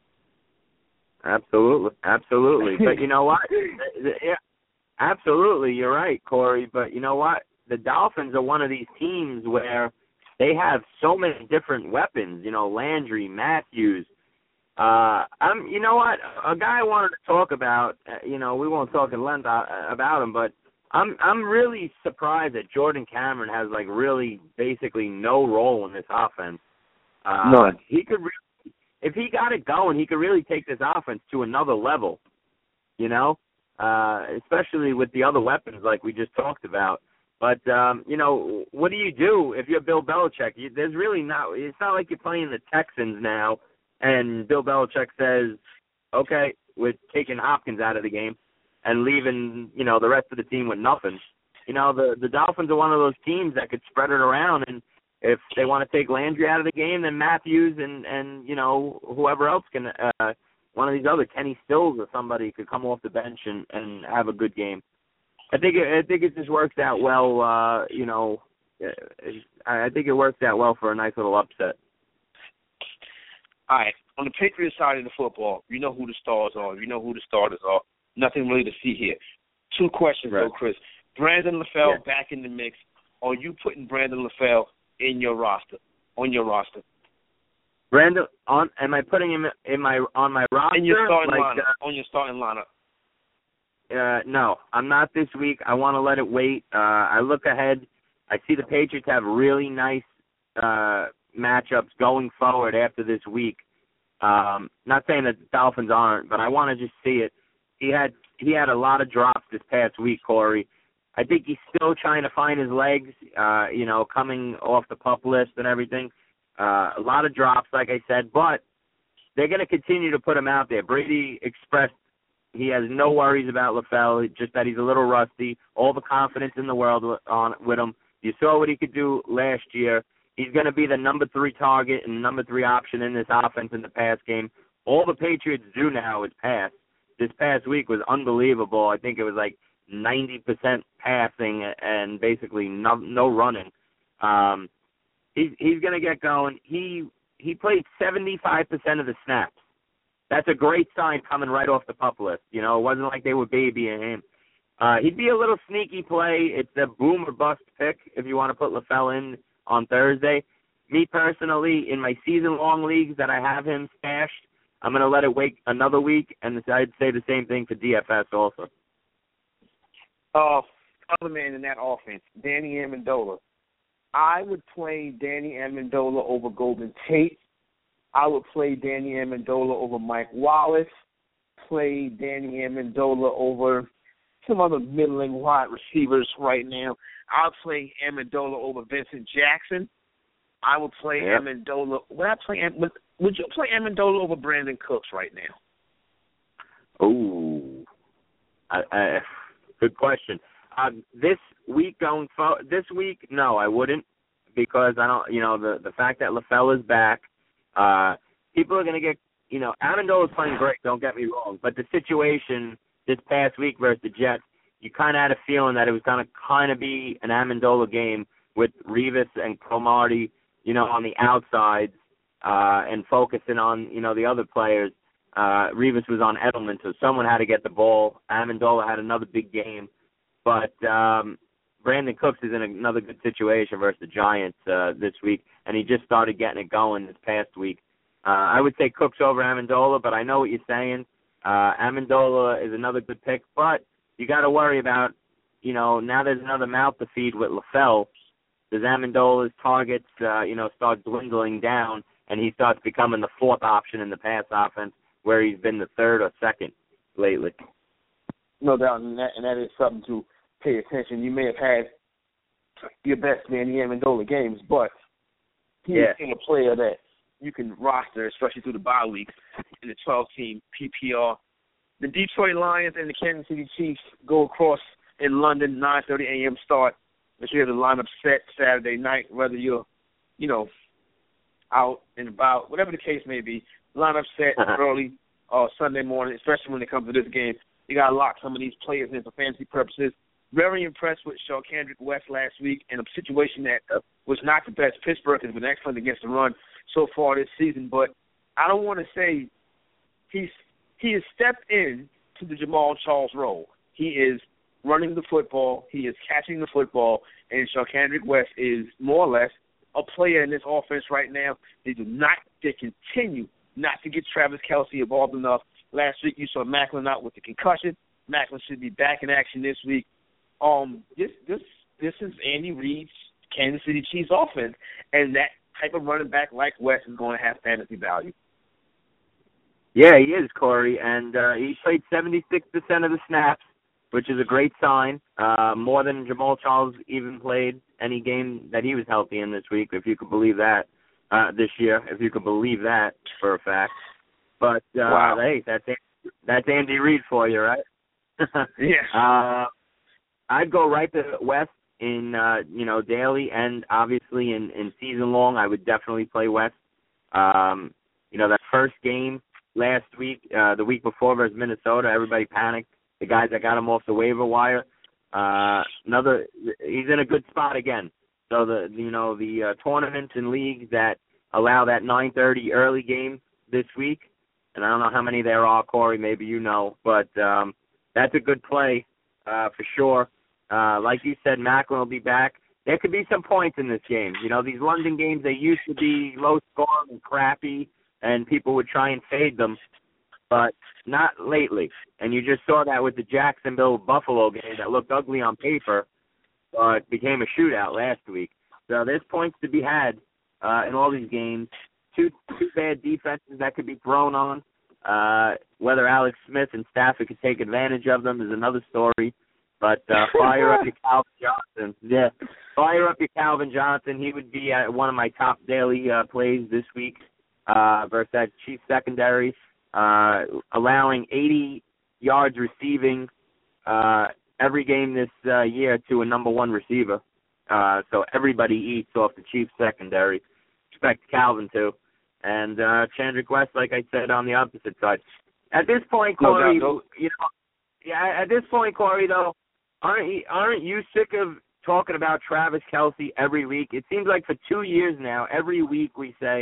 Absolutely, absolutely. But you know what? Yeah, absolutely, you're right, Corey. But you know what? The Dolphins are one of these teams where they have so many different weapons. You know, Landry, Matthews. Uh, I'm. You know what? A guy I wanted to talk about. Uh, you know, we won't talk in length uh, about him, but I'm. I'm really surprised that Jordan Cameron has like really basically no role in this offense. Uh, None. He could. Really If he got it going, he could really take this offense to another level, you know, uh, especially with the other weapons like we just talked about. But, um, you know, what do you do if you're Bill Belichick? You, there's really not – it's not like you're playing the Texans now and Bill Belichick says, okay, we're taking Hopkins out of the game and leaving, you know, the rest of the team with nothing. You know, the, the Dolphins are one of those teams that could spread it around, and if they want to take Landry out of the game, then Matthews and, and you know, whoever else can, uh, one of these other, Kenny Stills or somebody could come off the bench and, and have a good game. I think it, I think it just works out well, uh, you know, I think it works out well for a nice little upset. All right, on the Patriots side of the football, you know who the stars are. You know who the starters are. Nothing really to see here. Two questions, right. though, Chris. Brandon LaFell yeah. back in the mix. Are you putting Brandon LaFell in your roster, on your roster? Brandon, on am I putting him in my on my roster? In your starting like, lineup. Uh, on your starting lineup. Uh, no, I'm not this week. I want to let it wait. Uh, I look ahead. I see the Patriots have really nice uh, matchups going forward after this week. Um, not saying that the Dolphins aren't, but I want to just see it. He had he had a lot of drops this past week, Corey. I think he's still trying to find his legs, uh, you know, coming off the PUP list and everything. Uh, a lot of drops, like I said, but they're going to continue to put him out there. Brady expressed he has no worries about LaFell, just that he's a little rusty, all the confidence in the world on with him. You saw what he could do last year. He's going to be the number three target and number three option in this offense in the pass game. All the Patriots do now is pass. This past week was unbelievable. I think it was like ninety percent passing and basically no, no running. Um, he's he's going to get going. He he played seventy-five percent of the snaps. That's a great sign coming right off the pup list. You know, it wasn't like they were babying him. Uh, he'd be a little sneaky play. It's a boom or bust pick if you want to put LaFell in on Thursday. Me personally, in my season-long leagues that I have him stashed, I'm going to let it wait another week, and I'd say the same thing for D F S also. Uh, other man in that offense, Danny Amendola. I would play Danny Amendola over Golden Tate. I would play Danny Amendola over Mike Wallace. Play Danny Amendola over some other middling wide receivers right now. I'll play Amendola over Vincent Jackson. I would play yeah. Amendola. Would I play? Would, would you play Amendola over Brandon Cooks right now? Ooh, I, I, good question. Um, this week going forward, this week, no, I wouldn't, because I don't. You know, the the fact that LaFell is back, uh, people are going to get. You know, Amendola's playing great. Don't get me wrong, but the situation this past week versus the Jets, you kind of had a feeling that it was going to kind of be an Amendola game with Revis and Cromartie, you know, on the outsides uh, and focusing on, you know, the other players. Uh, Revis was on Edelman, so someone had to get the ball. Amendola had another big game. But um, Brandon Cooks is in another good situation versus the Giants uh, this week, and he just started getting it going this past week. Uh, I would say Cooks over Amendola, but I know what you're saying. Uh, Amendola is another good pick, but you got to worry about, you know, now there's another mouth to feed with LaFell. Does Amendola's targets, uh, you know, start dwindling down, and he starts becoming the fourth option in the pass offense, where he's been the third or second lately? No doubt, and that, and that is something to pay attention. You may have had your best Danny Amendola games, but he's yeah. a player that you can roster, especially through the bye weeks, in the twelve-team P P R. The Detroit Lions and the Kansas City Chiefs go across in London, nine thirty a.m. start. Make sure you have the lineup set Saturday night, whether you're, you know, out and about, whatever the case may be. Lineup set uh-huh. early uh, Sunday morning, especially when it comes to this game. You got to lock some of these players in for fantasy purposes. Very impressed with Sharkhandrick West last week in a situation that was not the best. Pittsburgh has been excellent against the run so far this season, but I don't want to say he's he has stepped in to the Jamal Charles role. He is running the football, he is catching the football, and Sharkhandrick West is more or less a player in this offense right now. They do not, they continue not to get Travis Kelce involved enough. Last week you saw Macklin out with the concussion. Macklin should be back in action this week. Um, this this this is Andy Reid's Kansas City Chiefs offense, and that type of running back like West is going to have fantasy value. Yeah, he is, Corey, and uh, he played seventy-six percent of the snaps, which is a great sign, uh, more than Jamal Charles even played any game that he was healthy in this week, if you could believe that, uh, this year, if you could believe that for a fact. But, uh, wow. hey, that's that's Andy Reid for you, right? Yes. Uh, I'd go right to West in, uh, you know, daily and obviously in, in season long. I would definitely play West. Um, you know, that first game last week, uh, the week before versus Minnesota, everybody panicked. The guys that got him off the waiver wire, uh, another, he's in a good spot again. So the, you know, the uh, tournaments and leagues that allow that nine thirty early game this week, and I don't know how many there are, Corey, maybe you know, but um, that's a good play uh, for sure. Uh, like you said, Macklin will be back. There could be some points in this game. You know, these London games, they used to be low scoring and crappy, and people would try and fade them, but not lately. And you just saw that with the Jacksonville-Buffalo game that looked ugly on paper, but became a shootout last week. So there's points to be had uh, in all these games. Two, two bad defenses that could be thrown on. Uh, whether Alex Smith and Stafford could take advantage of them is another story. But uh, fire up your Calvin Johnson. Yeah, fire up your Calvin Johnson. He would be uh, one of my top daily uh, plays this week uh, versus that Chiefs secondary, uh, allowing eighty yards receiving uh, every game this uh, year to a number one receiver. Uh, so everybody eats off the Chiefs secondary. Expect Calvin to. And uh, Chandrick West, like I said, on the opposite side. At this point, Corey, no, no. you know, yeah. At this point, Corey, though, aren't you, aren't you sick of talking about Travis Kelce every week? It seems like for two years now, every week we say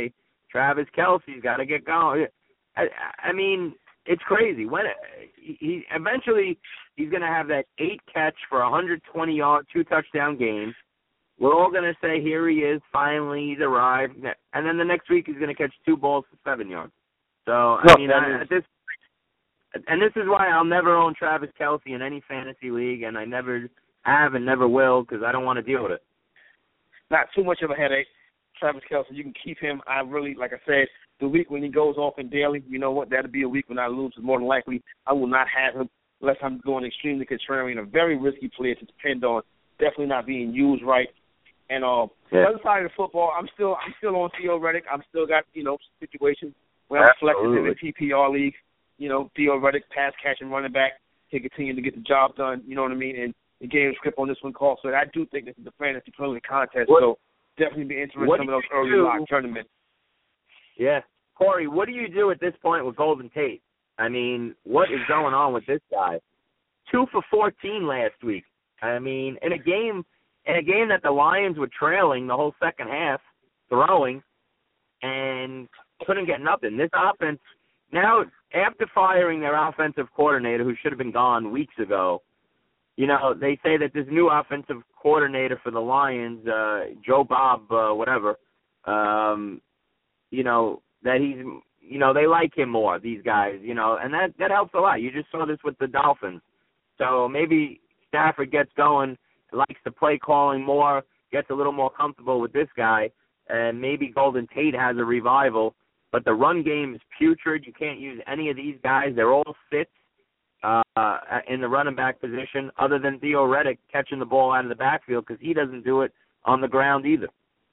Travis Kelce's got to get going. I, I mean, it's crazy. When he, he eventually he's going to have that eight catch for one hundred twenty yard, two touchdown game. We're all going to say, here he is, finally, he's arrived. And then the next week he's going to catch two balls for seven yards. So, I no, mean, I, at this and this is why I'll never own Travis Kelce in any fantasy league, and I never have and never will because I don't want to deal with it. Not too much of a headache. Travis Kelce, you can keep him. I really, like I said, the week when he goes off in daily, you know what, that'll be a week when I lose. More than likely, I will not have him unless I'm going extremely contrarian, a very risky player to depend on, definitely not being used right. And uh, yeah. the other side of the football, I'm still I'm still on Theo Reddick. I'm still got, you know, situations where I'm selecting him in P P R leagues. You know, Theo Reddick, pass catching running back, can continue to get the job done, you know what I mean? And the game script on this one called. So I do think this is a fantasy friendly contest. What, so definitely be interested in some of those early do? lock tournaments. Yeah. Corey, what do you do at this point with Golden Tate? I mean, what is going on with this guy? Two for fourteen last week. I mean, in a game in a game that the Lions were trailing the whole second half, throwing, and couldn't get nothing. This offense, now, after firing their offensive coordinator, who should have been gone weeks ago, you know, they say that this new offensive coordinator for the Lions, uh, Joe Bob, uh, whatever, um, you know, that he's, you know, they like him more, these guys, you know, and that, that helps a lot. You just saw this with the Dolphins. So maybe Stafford gets going, likes the play calling more, gets a little more comfortable with this guy, and maybe Golden Tate has a revival. But the run game is putrid. You can't use any of these guys. They're all sits uh, in the running back position, other than Theo Reddick catching the ball out of the backfield because he doesn't do it on the ground either.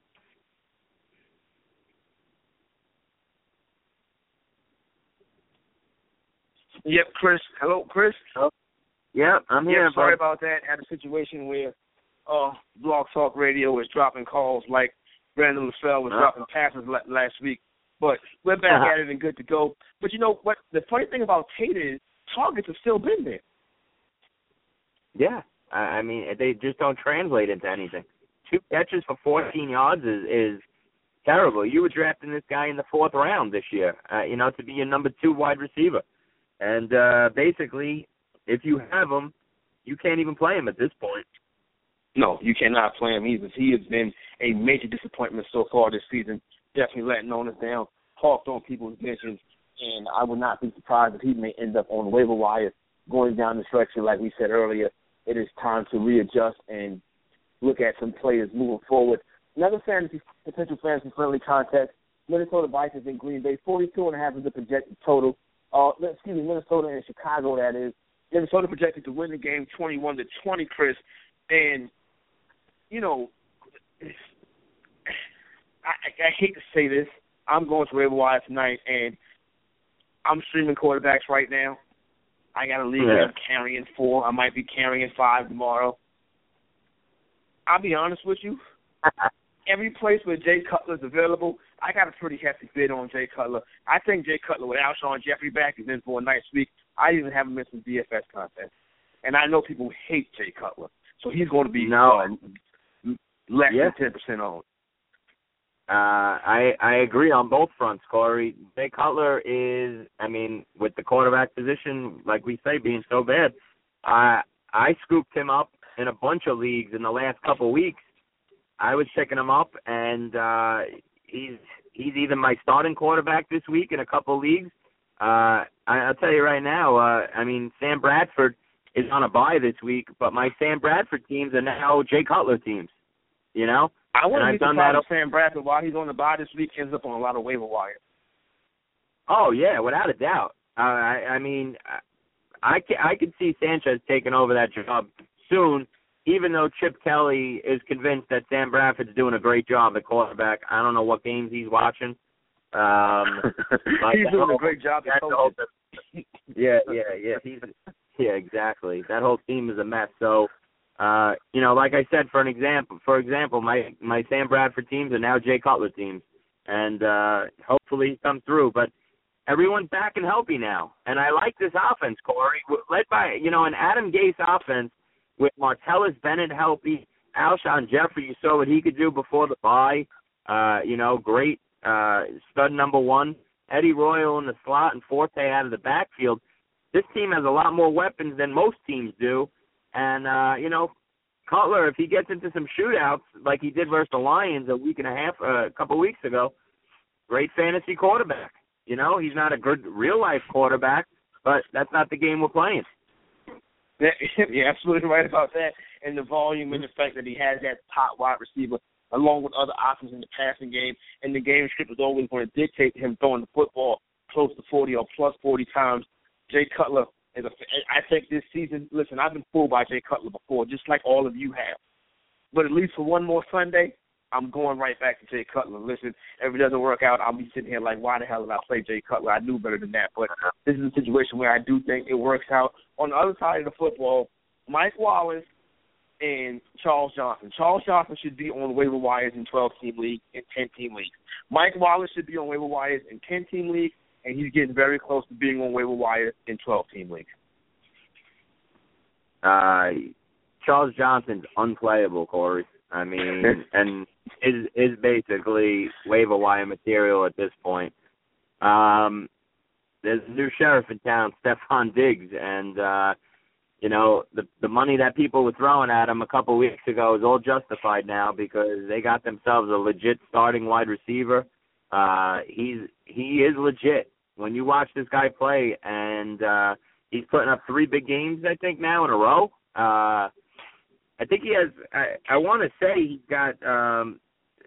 Yep, Chris. Hello, Chris. Oh. Yeah, I'm here. Yep, sorry bud. about that. Had a situation where uh, Blog Talk Radio was dropping calls like Brandon LaFell was oh. dropping passes la- last week. But we're back uh-huh. at it and good to go. But you know what? The funny thing about Tate is targets have still been there. Yeah, I, I mean, they just don't translate into anything. Two catches for fourteen yards is, is terrible. You were drafting this guy in the fourth round this year, uh, you know, to be your number two wide receiver. And uh, basically, if you have him, you can't even play him at this point. No, you cannot play him either. He has been a major disappointment so far this season. Definitely letting on us down, hawked on people's benches, and I would not be surprised if he may end up on the waiver wire going down the stretch. Like we said earlier, it is time to readjust and look at some players moving forward. Another fantasy, potential fantasy-friendly contest, Minnesota Vikings in Green Bay, forty-two and a half is the projected total. Uh, excuse me, Minnesota and Chicago, that is. Minnesota projected to win the game twenty-one to twenty, Chris. And, you know, I, I hate to say this. I'm going to waiver wire tonight, and I'm streaming quarterbacks right now. I got a league yeah. where I'm carrying four. I might be carrying five tomorrow. I'll be honest with you. Every place where Jay Cutler's available, I got a pretty hefty bid on Jay Cutler. I think Jay Cutler with Alshon Jeffrey back is in for a nice week. I even have him in some D F S contest. And I know people hate Jay Cutler. So he's going to be no. uh, less yeah. than ten percent on. Uh, I I agree on both fronts, Corey. Jay Cutler is, I mean, with the quarterback position, like we say, being so bad, I I scooped him up in a bunch of leagues in the last couple of weeks. I was picking him up, and uh, he's he's either my starting quarterback this week in a couple of leagues. Uh, I, I'll tell you right now, uh, I mean, Sam Bradford is on a bye this week, but my Sam Bradford teams are now Jay Cutler teams, you know? I wouldn't and be I've surprised done that. if Sam Bradford, while he's on the bye this week, ends up on a lot of waiver wire. Oh, yeah, without a doubt. Uh, I, I mean, I, I could see Sanchez taking over that job soon, even though Chip Kelly is convinced that Sam Bradford's doing a great job at quarterback. I don't know what games he's watching. Um, he's doing whole, a great job at whole, coaching. Yeah, yeah, yeah. He's, yeah, exactly. That whole team is a mess. So, uh, you know, like I said, for an example, for example, my my Sam Bradford teams are now Jay Cutler teams, and uh, hopefully he comes through. But everyone's back and healthy now, and I like this offense, Corey, led by you know an Adam Gase offense with Martellus Bennett healthy, Alshon Jeffrey. You saw what he could do before the bye. Uh, you know, great uh, stud number one, Eddie Royal in the slot, and Forte out of the backfield. This team has a lot more weapons than most teams do. And, uh, you know, Cutler, if he gets into some shootouts like he did versus the Lions a week and a half, uh, a couple weeks ago, great fantasy quarterback. You know, he's not a good real-life quarterback, but that's not the game we're playing. Yeah, you're absolutely right about that. And the volume and the fact that he has that top wide receiver along with other options in the passing game. And the game script is always going to dictate him throwing the football close to forty or plus forty times. Jay Cutler is a – I think this season – listen, I've been fooled by Jay Cutler before, just like all of you have. But at least for one more Sunday, I'm going right back to Jay Cutler. Listen, if it doesn't work out, I'll be sitting here like, why the hell did I play Jay Cutler? I knew better than that. But this is a situation where I do think it works out. On the other side of the football, Mike Wallace and Charles Johnson. Charles Johnson should be on waiver wires in twelve-team leagues and ten-team leagues. Mike Wallace should be on waiver wires in ten-team leagues, and he's getting very close to being on waiver wires in twelve-team leagues. Uh, Charles Johnson's unplayable, Corey. I mean, and is is basically waiver wire material at this point. Um, there's a new sheriff in town, Stephon Diggs, and uh, you know the the money that people were throwing at him a couple weeks ago is all justified now because they got themselves a legit starting wide receiver. Uh, he's he is legit. When you watch this guy play, and uh, he's putting up three big games, I think now in a row. Uh, I think he has, I, I want to say he's got, um,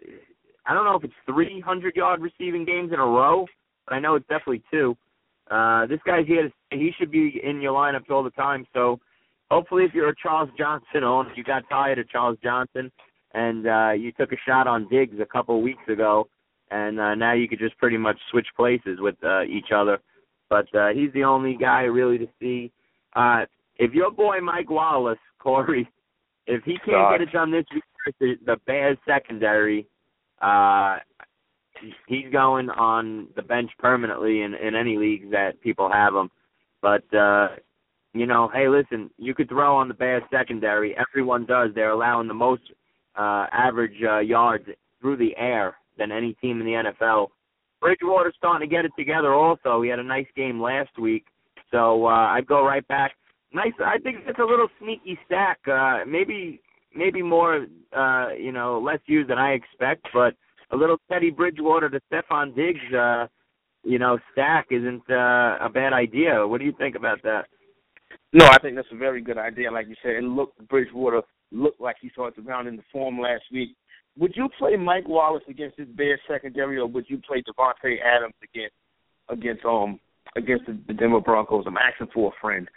I don't know if it's three hundred-yard receiving games in a row, but I know it's definitely two. Uh, this guy's here, he should be in your lineups all the time, so hopefully if you're a Charles Johnson owner, you got tired of Charles Johnson, and uh, you took a shot on Diggs a couple weeks ago, and uh, now you could just pretty much switch places with uh, each other. But uh, he's the only guy really to see. Uh, if your boy Mike Wallace, Corey, if he can't God. get it done this week versus the Bears secondary, uh, he's going on the bench permanently in, in any leagues that people have him. But, uh, you know, hey, listen, you could throw on the Bears secondary. Everyone does. They're allowing the most uh, average uh, yards through the air than any team in the N F L. Bridgewater's starting to get it together also. He had a nice game last week. So uh, I'd go right back. Nice. I think it's a little sneaky stack. Uh, maybe, maybe more, uh, you know, less used than I expect. But a little Teddy Bridgewater to Stephon Diggs, uh, you know, stack isn't uh, a bad idea. What do you think about that? No, I think that's a very good idea. Like you said, it looked Bridgewater looked like he started to round in the form last week. Would you play Mike Wallace against his Bears secondary, or would you play Devontae Adams against against um against the, the Denver Broncos? I'm asking for a friend.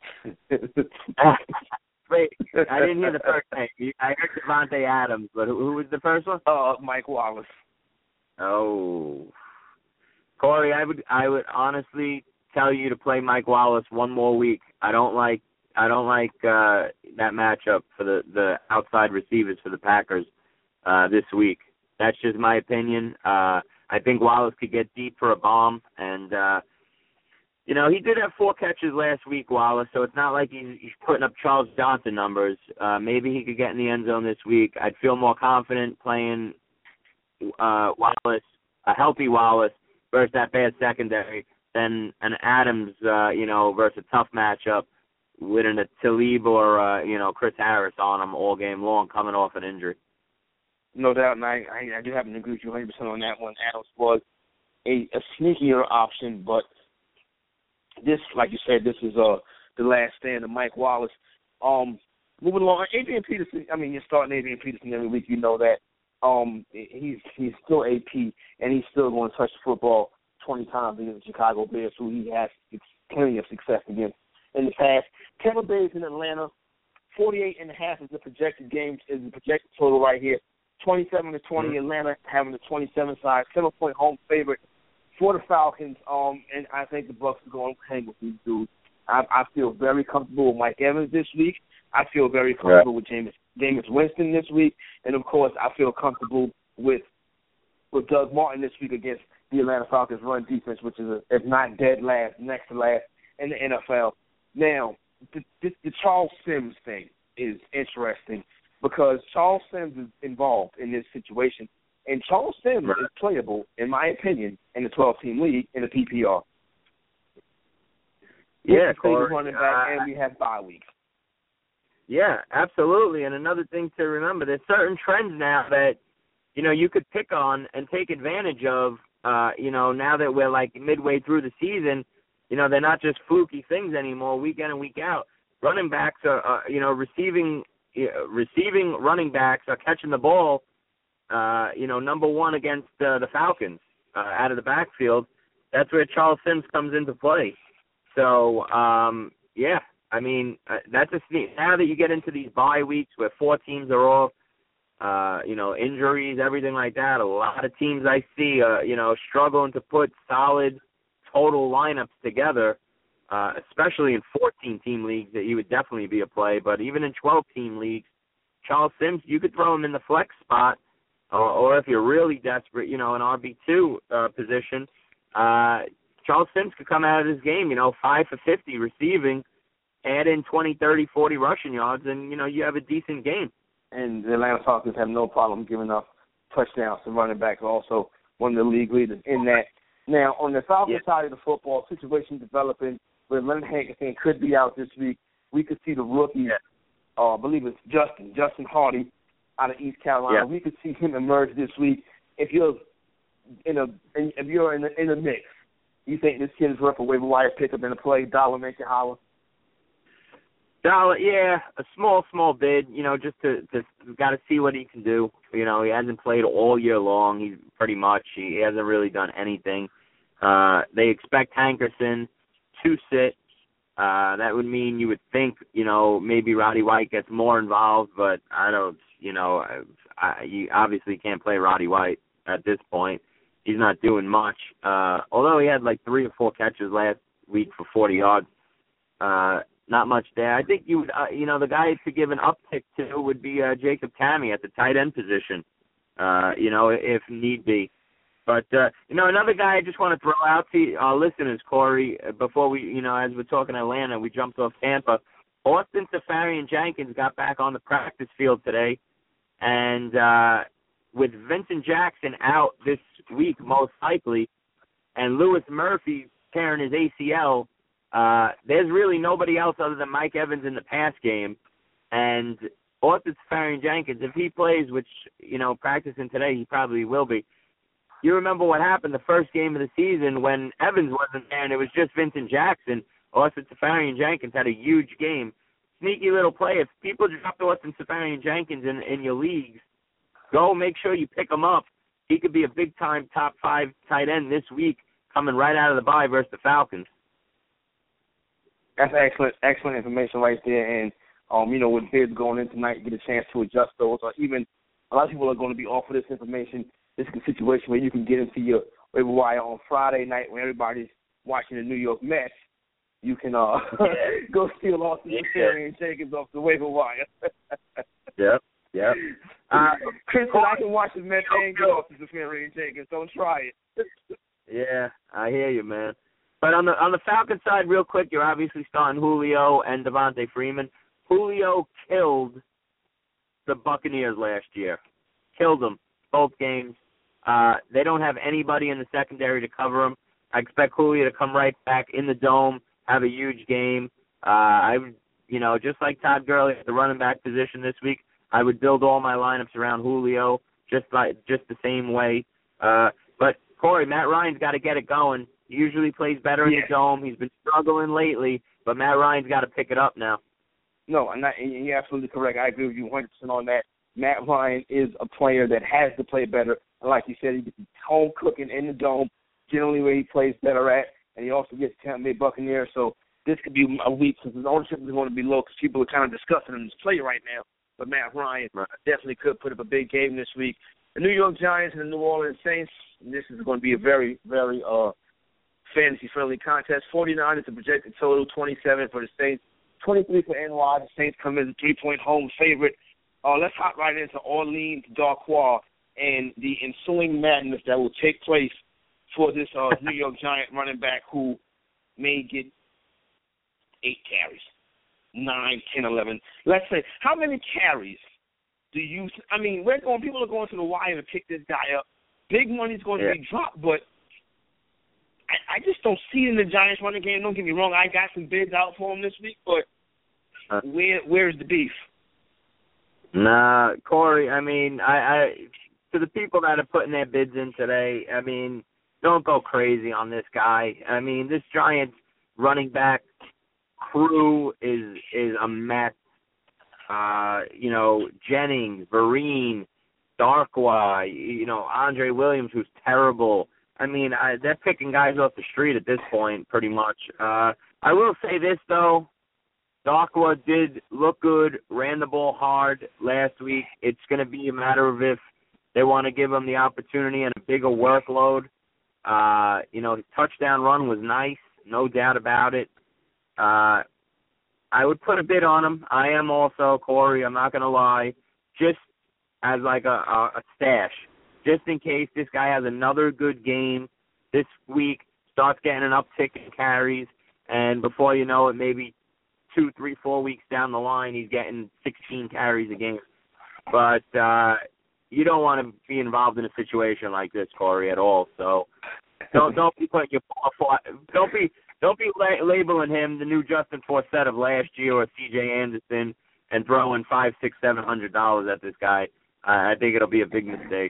Wait, I didn't hear the first name. I heard Devontae Adams, but who, who was the first one? Uh, Mike Wallace. Oh, Corey, I would I would honestly tell you to play Mike Wallace one more week. I don't like I don't like uh, that matchup for the, the outside receivers for the Packers uh, this week. That's just my opinion. Uh, I think Wallace could get deep for a bomb, and uh, you know, he did have four catches last week, Wallace, so it's not like he's, he's putting up Charles Johnson numbers. Uh, maybe he could get in the end zone this week. I'd feel more confident playing uh, Wallace, a healthy Wallace, versus that bad secondary than an Adams, uh, you know, versus a tough matchup with an, a Talib or, uh, you know, Chris Harris on him all game long coming off an injury. No doubt, and I, I, I do happen to agree with you one hundred percent on that one. Adams was a, a sneakier option, but this, like you said, this is uh, the last stand of Mike Wallace. Um, moving along, Adrian Peterson, I mean, you're starting Adrian Peterson every week, you know that. Um, he's he's still A P, and he's still going to touch the football twenty times against the Chicago Bears, who he has plenty of success against in the past. Tampa Bay is in Atlanta. forty-eight and a half is the projected game, is the projected total right here. twenty-seven to twenty, mm-hmm. Atlanta having the twenty-seven side, seven-point home favorite for the Falcons, um, and I think the Bucs are going to hang with these dudes. I, I feel very comfortable with Mike Evans this week. I feel very comfortable yeah. with Jameis, Jameis Winston this week, and of course, I feel comfortable with with Doug Martin this week against the Atlanta Falcons run defense, which is, a, if not dead last, next to last in the N F L. Now, the, the, the Charles Sims thing is interesting because Charles Sims is involved in this situation. And Charles Sims Right. is playable, in my opinion, in the twelve-team league in the P P R. Yeah, He's Corey, running back, uh, and we have bye weeks. Yeah, absolutely. And another thing to remember, there's certain trends now that, you know, you could pick on and take advantage of, uh, you know, now that we're like midway through the season. You know, they're not just fluky things anymore, week in and week out. Running backs are, uh, you know, receiving uh, receiving running backs are catching the ball, uh, you know, number one against uh, the Falcons uh, out of the backfield. That's where Charles Sims comes into play. So, um, yeah, I mean, uh, that's a sneak. Now that you get into these bye weeks where four teams are off, uh, you know, injuries, everything like that, a lot of teams I see, uh, you know, struggling to put solid total lineups together, uh, especially in fourteen-team leagues that he would definitely be a play. But even in twelve-team leagues, Charles Sims, you could throw him in the flex spot, or, or if you're really desperate, you know, an R B two uh, position, uh, Charles Sims could come out of this game, you know, five for fifty receiving, add in twenty, thirty, forty rushing yards, and, you know, you have a decent game. And the Atlanta Falcons have no problem giving up touchdowns to running backs, also one of the league leaders in that. Now, on the Falcons Yeah. side of the football, situation developing where Leonard Hankerson could be out this week. We could see the rookie, Yeah. uh, I believe it's Justin, Justin Hardy out of East Carolina. Yeah. We could see him emerge this week. If you're in a, if you're in the, in the mix, you think this kid is worth a waiver wire pickup in a play, dollar make you holler? Dollar, yeah, a small, small bid, you know, just to, to got to see what he can do. You know, he hasn't played all year long. He's pretty much, he hasn't really done anything. Uh, they expect Hankerson to sit. Uh, that would mean you would think, you know, maybe Roddy White gets more involved, but I don't, you know, I, I, you obviously can't play Roddy White at this point. He's not doing much. Uh, although he had like three or four catches last week for forty yards. Uh, not much there. I think you would, uh, you know, the guy to give an uptick to would be uh, Jacob Tamme at the tight end position, uh, you know, if need be. But, uh, you know, another guy I just want to throw out to our listeners, Corey, before we, you know, as we're talking Atlanta, we jumped off Tampa. Austin Seferian-Jenkins got back on the practice field today, and uh, with Vincent Jackson out this week, most likely, and Lewis Murphy tearing his A C L, uh, there's really nobody else other than Mike Evans in the pass game. And Austin Seferian-Jenkins, if he plays, which, you know, practicing today, he probably will be. You remember what happened the first game of the season when Evans wasn't there and it was just Vincent Jackson. Austin Seferian-Jenkins had a huge game. Sneaky little play. If people dropped Austin Seferian-Jenkins in, in your leagues, go make sure you pick him up. He could be a big-time top five tight end this week coming right out of the bye versus the Falcons. That's excellent, excellent information right there. And, um, you know, with bids going in tonight, you get a chance to adjust those. Or even a lot of people are going to be off of this information. This is a situation where you can get into your waiver wire on Friday night when everybody's watching the New York Mets. You can uh, go steal Austin Seferian-Jenkins off the waiver wire. Yep, yep. Uh, Chris said I can watch the Mets and get Austin Seferian-Jenkins. Don't try it. Yeah, I hear you, man. But on the on the Falcons side, real quick, you're obviously starting Julio and Devontae Freeman. Julio killed the Buccaneers last year. Killed them both games. Uh, they don't have anybody in the secondary to cover him. I expect Julio to come right back in the dome, have a huge game. Uh, I would, you know, just like Todd Gurley at the running back position this week, I would build all my lineups around Julio just like just the same way. Uh, but Corey, Matt Ryan's got to get it going. He usually plays better in Yeah. the dome. He's been struggling lately, but Matt Ryan's got to pick it up now. No, I'm not, and you're absolutely correct. I agree with you one hundred percent on that. Matt Ryan is a player that has to play better. And like you said, he gets home cooking in the dome, generally where he plays better at, and he also gets Tampa Bay Buccaneers. So this could be a week because his ownership is going to be low because people are kind of discussing him as play right now. But Matt Ryan Right. definitely could put up a big game this week. The New York Giants and the New Orleans Saints, this is going to be a very, very uh, fantasy-friendly contest. forty-nine is the projected total, twenty-seven for the Saints, twenty-three for N Y. The Saints come in as a three-point home favorite. Uh, let's hop right into Orleans Darkwa and the ensuing madness that will take place for this uh, New York Giant running back who may get eight carries, nine, ten, eleven. Let's say, how many carries Do you? I mean, we're going. People are going to the wire to pick this guy up. Big money's going to yeah. be dropped, but I, I just don't see it in the Giants running game. Don't get me wrong. I got some bids out for him this week, but uh, where where's the beef? Nah, Corey. I mean, I, I to the people that are putting their bids in today. I mean, don't go crazy on this guy. I mean, this Giants running back crew is is a mess. Uh, you know, Jennings, Vereen, Darkwa, you know, Andre Williams, who's terrible. I mean, I, they're picking guys off the street at this point, pretty much. Uh, I will say this, though. Darkwa did look good, ran the ball hard last week. It's going to be a matter of if they want to give him the opportunity and a bigger workload. Uh, you know, his touchdown run was nice, no doubt about it. Uh, I would put a bid on him. I am also, Corey, I'm not going to lie, just as like a, a, a stash, just in case this guy has another good game this week, starts getting an uptick in carries, and before you know it, maybe two, three, four weeks down the line, he's getting sixteen carries a game. But uh, you don't want to be involved in a situation like this, Corey, at all. So don't don't be putting your don't be don't be la- labeling him the new Justin Forsett of last year or C J Anderson and throwing five, six, seven hundred dollars at this guy. Uh, I think it'll be a big mistake.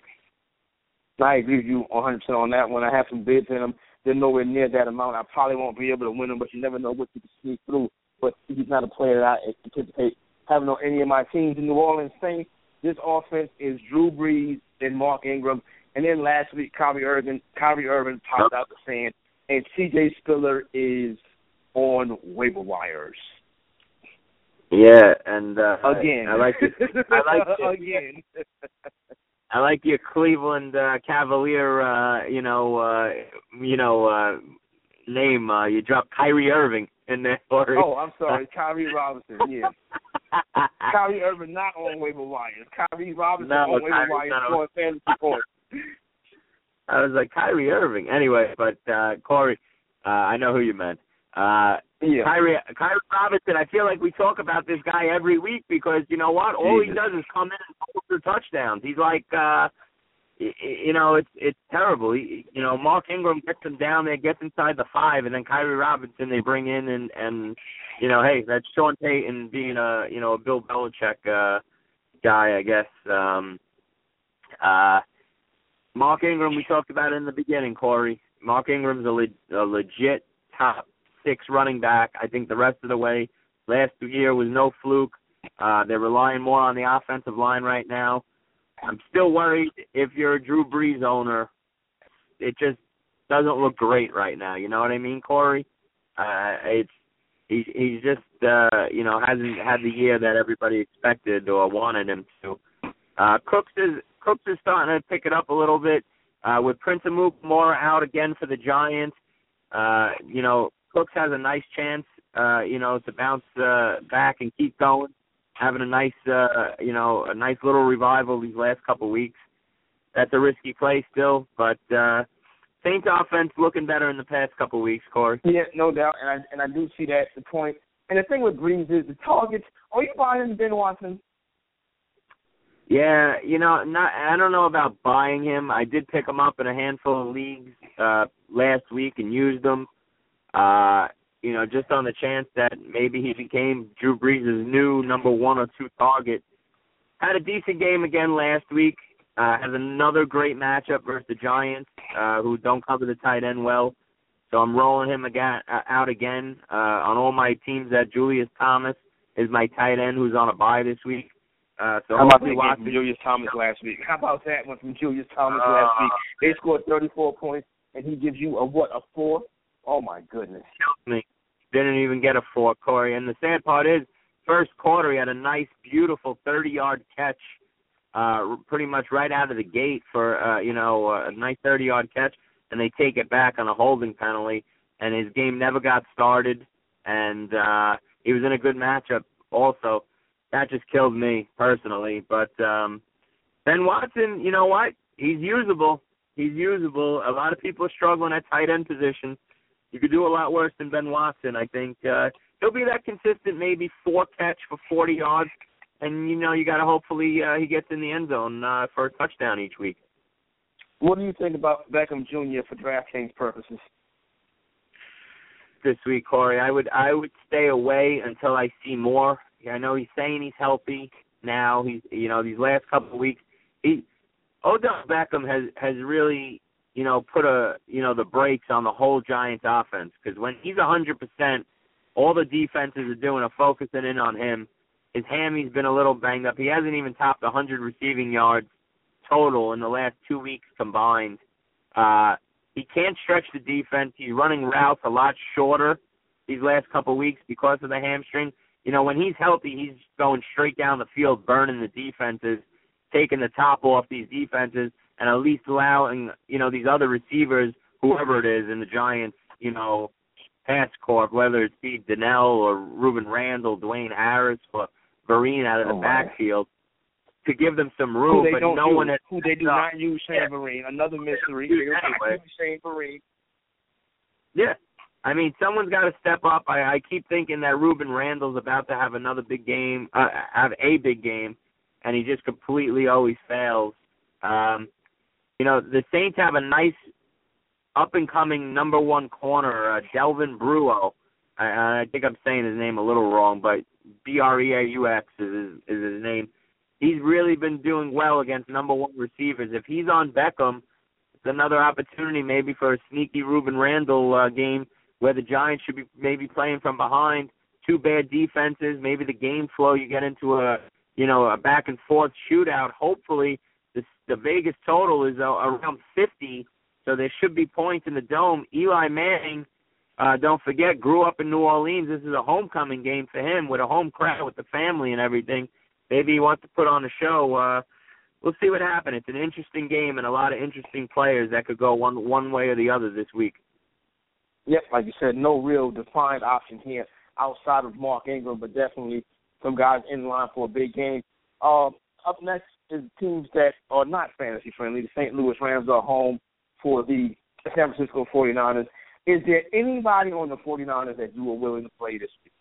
I agree with you one hundred percent on that one. I have some bids in them. They're nowhere near that amount. I probably won't be able to win them, but you never know what you can sneak through. But he's not a player that I anticipate having on any of my teams. In New Orleans Saints, this offense is Drew Brees and Mark Ingram. And then last week, Kyrie Irving, Kyrie Irving popped out the sand, and C J Spiller is on waiver wires. Yeah, and uh, again, I like it. I like it. again. I like your Cleveland uh, Cavalier, uh, you know, uh, you know, uh, name. Uh, you dropped Kyrie Irving in there. Or, oh, I'm sorry, Kyrie Robinson. Yeah, Kyrie Irving not on waiver wires. Kyrie Robinson no, on waiver Kyrie, wires no. for fantasy points. I was like Kyrie Irving. Anyway, but uh, Corey, uh, I know who you meant. Uh, yeah. Kyrie, Kyrie Robinson. I feel like we talk about this guy every week because you know what? All Jesus. he does is come in and score for touchdowns. He's like, uh, you know, it's it's terrible. He, you know, Mark Ingram gets him down there, gets inside the five, and then Kyrie Robinson they bring in and and you know, hey, that's Sean Payton being a you know a Bill Belichick uh, guy, I guess. Um, uh, Mark Ingram, we talked about it in the beginning, Corey. Mark Ingram's a, le- a legit top six running back. I think the rest of the way last year was no fluke. Uh, they're relying more on the offensive line right now. I'm still worried if you're a Drew Brees owner. It just doesn't look great right now. You know what I mean, Corey? Uh, it's he, he's just uh, you know hasn't had the year that everybody expected or wanted him to. Uh, Cooks is Cooks is starting to pick it up a little bit uh, with Prince Amukamara out again for the Giants. Uh, you know, Cooks has a nice chance, uh, you know, to bounce uh, back and keep going, having a nice, uh, you know, a nice little revival these last couple weeks. That's a risky play still, but uh, Saints offense looking better in the past couple weeks, Corey. Yeah, no doubt, and I and I do see that the point. And the thing with Brees is the targets. Are you buying Ben Watson? Yeah, you know, not I don't know about buying him. I did pick him up in a handful of leagues uh, last week and used him. Uh, you know, just on the chance that maybe he became Drew Brees' new number one or two target. Had a decent game again last week. Uh, has another great matchup versus the Giants, uh, who don't cover the tight end well. So I'm rolling him again, uh, out again uh, on all my teams. That Julius Thomas is my tight end who's on a bye this week. Uh, so How about that watch game from Julius Thomas last week? How about that one from Julius Thomas uh, last week? They scored thirty-four points, and he gives you a what, a four? Oh, my goodness. Me. Didn't even get a four, Corey. And the sad part is, first quarter, he had a nice, beautiful thirty-yard catch, uh, pretty much right out of the gate for, uh, you know, a nice thirty-yard catch, and they take it back on a holding penalty, and his game never got started, and uh, he was in a good matchup also. That just killed me personally. But um, Ben Watson, you know what? He's usable. He's usable. A lot of people are struggling at tight end position. You could do a lot worse than Ben Watson, I think. Uh, he'll be that consistent, maybe four catch for forty yards, and you know you got to hopefully uh, he gets in the end zone uh, for a touchdown each week. What do you think about Beckham Junior for DraftKings purposes? This week, Corey, I would I would stay away until I see more. I know he's saying he's healthy now. He's you know these last couple of weeks, he Odell Beckham has has really you know put a you know the brakes on the whole Giants offense, because when he's a hundred percent, all the defenses are doing are focusing in on him. His hammy's been a little banged up. He hasn't even topped one hundred receiving yards total in the last two weeks combined. Uh, he can't stretch the defense. He's running routes a lot shorter these last couple of weeks because of the hamstring. You know, when he's healthy, he's going straight down the field, burning the defenses, taking the top off these defenses, and at least allowing, you know, these other receivers, whoever it is in the Giants, you know, pass corps, whether it's Steve Donnell or Reuben Randall, Dwayne Harris, or Vereen out of the oh, backfield, to give them some room, who they but don't no use, one has, who they do no, not use Shane yeah. Vereen, another mystery. Anyway. Shane Vereen. Yeah. I mean, someone's got to step up. I, I keep thinking that Reuben Randall's about to have another big game, uh, have a big game, and he just completely always fails. Um, you know, the Saints have a nice up-and-coming number one corner, uh, Delvin Breaux. I, I think I'm saying his name a little wrong, but B R E A U X is his, is his name. He's really been doing well against number one receivers. If he's on Beckham, it's another opportunity maybe for a sneaky Reuben Randall uh, game where the Giants should be maybe playing from behind. Two bad defenses, maybe the game flow, you get into a you know a back and forth shootout. Hopefully, the the Vegas total is uh, around fifty, so there should be points in the dome. Eli Manning, uh, don't forget, grew up in New Orleans. This is a homecoming game for him with a home crowd with the family and everything. Maybe he wants to put on a show. Uh, we'll see what happens. It's an interesting game and a lot of interesting players that could go one one way or the other this week. Yep, like you said, no real defined option here outside of Mark Ingram, but definitely some guys in line for a big game. Uh, up next is teams that are not fantasy friendly. The Saint Louis Rams are home for the San Francisco forty-niners. Is there anybody on the forty-niners that you are willing to play this week?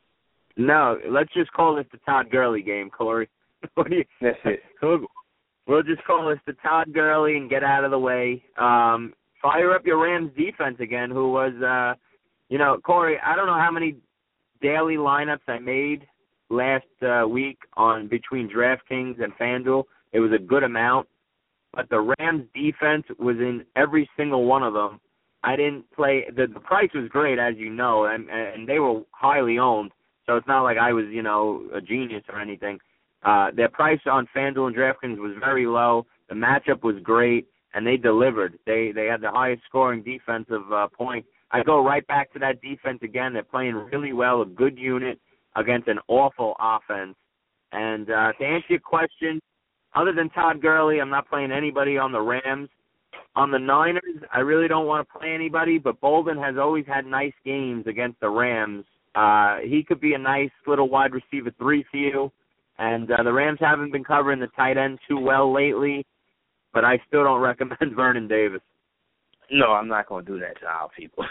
No, let's just call this the Todd Gurley game, Corey. What do you, That's it. We'll just call this the Todd Gurley and get out of the way. Um, fire up your Rams defense again, who was, uh, you know, Corey, I don't know how many daily lineups I made last uh, week on between DraftKings and FanDuel. It was a good amount, but the Rams defense was in every single one of them. I didn't play the, – the price was great, as you know, and, and they were highly owned. So it's not like I was, you know, a genius or anything. Uh, their price on FanDuel and DraftKings was very low. The matchup was great, and they delivered. They they had the highest scoring defensive uh, point. I go right back to that defense again. They're playing really well, a good unit against an awful offense. And uh, to answer your question, other than Todd Gurley, I'm not playing anybody on the Rams. On the Niners, I really don't want to play anybody, but Bolden has always had nice games against the Rams. Uh, he could be a nice little wide receiver three for you. And uh, the Rams haven't been covering the tight end too well lately, but I still don't recommend Vernon Davis. No, I'm not going to do that to our people.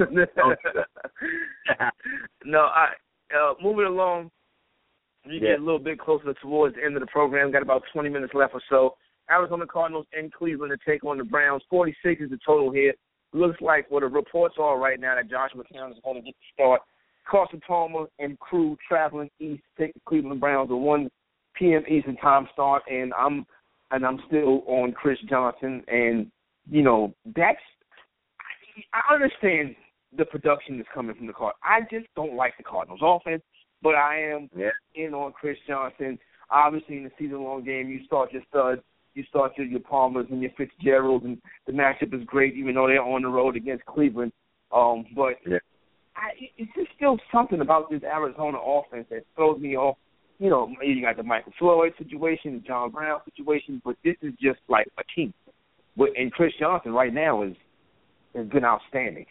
no, I uh, moving along, we yeah. get a little bit closer towards the end of the program. Got about twenty minutes left or so. Arizona Cardinals in Cleveland to take on the Browns. forty-six is the total here. Looks like what the reports are right now that Josh McCown is going to get the start. Carson Palmer and crew traveling east to take the Cleveland Browns at one p.m. Eastern time start, and I'm and I'm still on Chris Johnson. And you know that's I understand the production that's coming from the Cardinals. I just don't like the Cardinals offense, but I am yeah. in on Chris Johnson. Obviously, in the season-long game, you start your studs, you start your, your Palmers and your Fitzgeralds, and the matchup is great, even though they're on the road against Cleveland. Um, but yeah. I, it's just still something about this Arizona offense that throws me off. You know, you got the Michael Floyd situation, the John Brown situation, but this is just like a team. But and Chris Johnson right now is has been outstanding.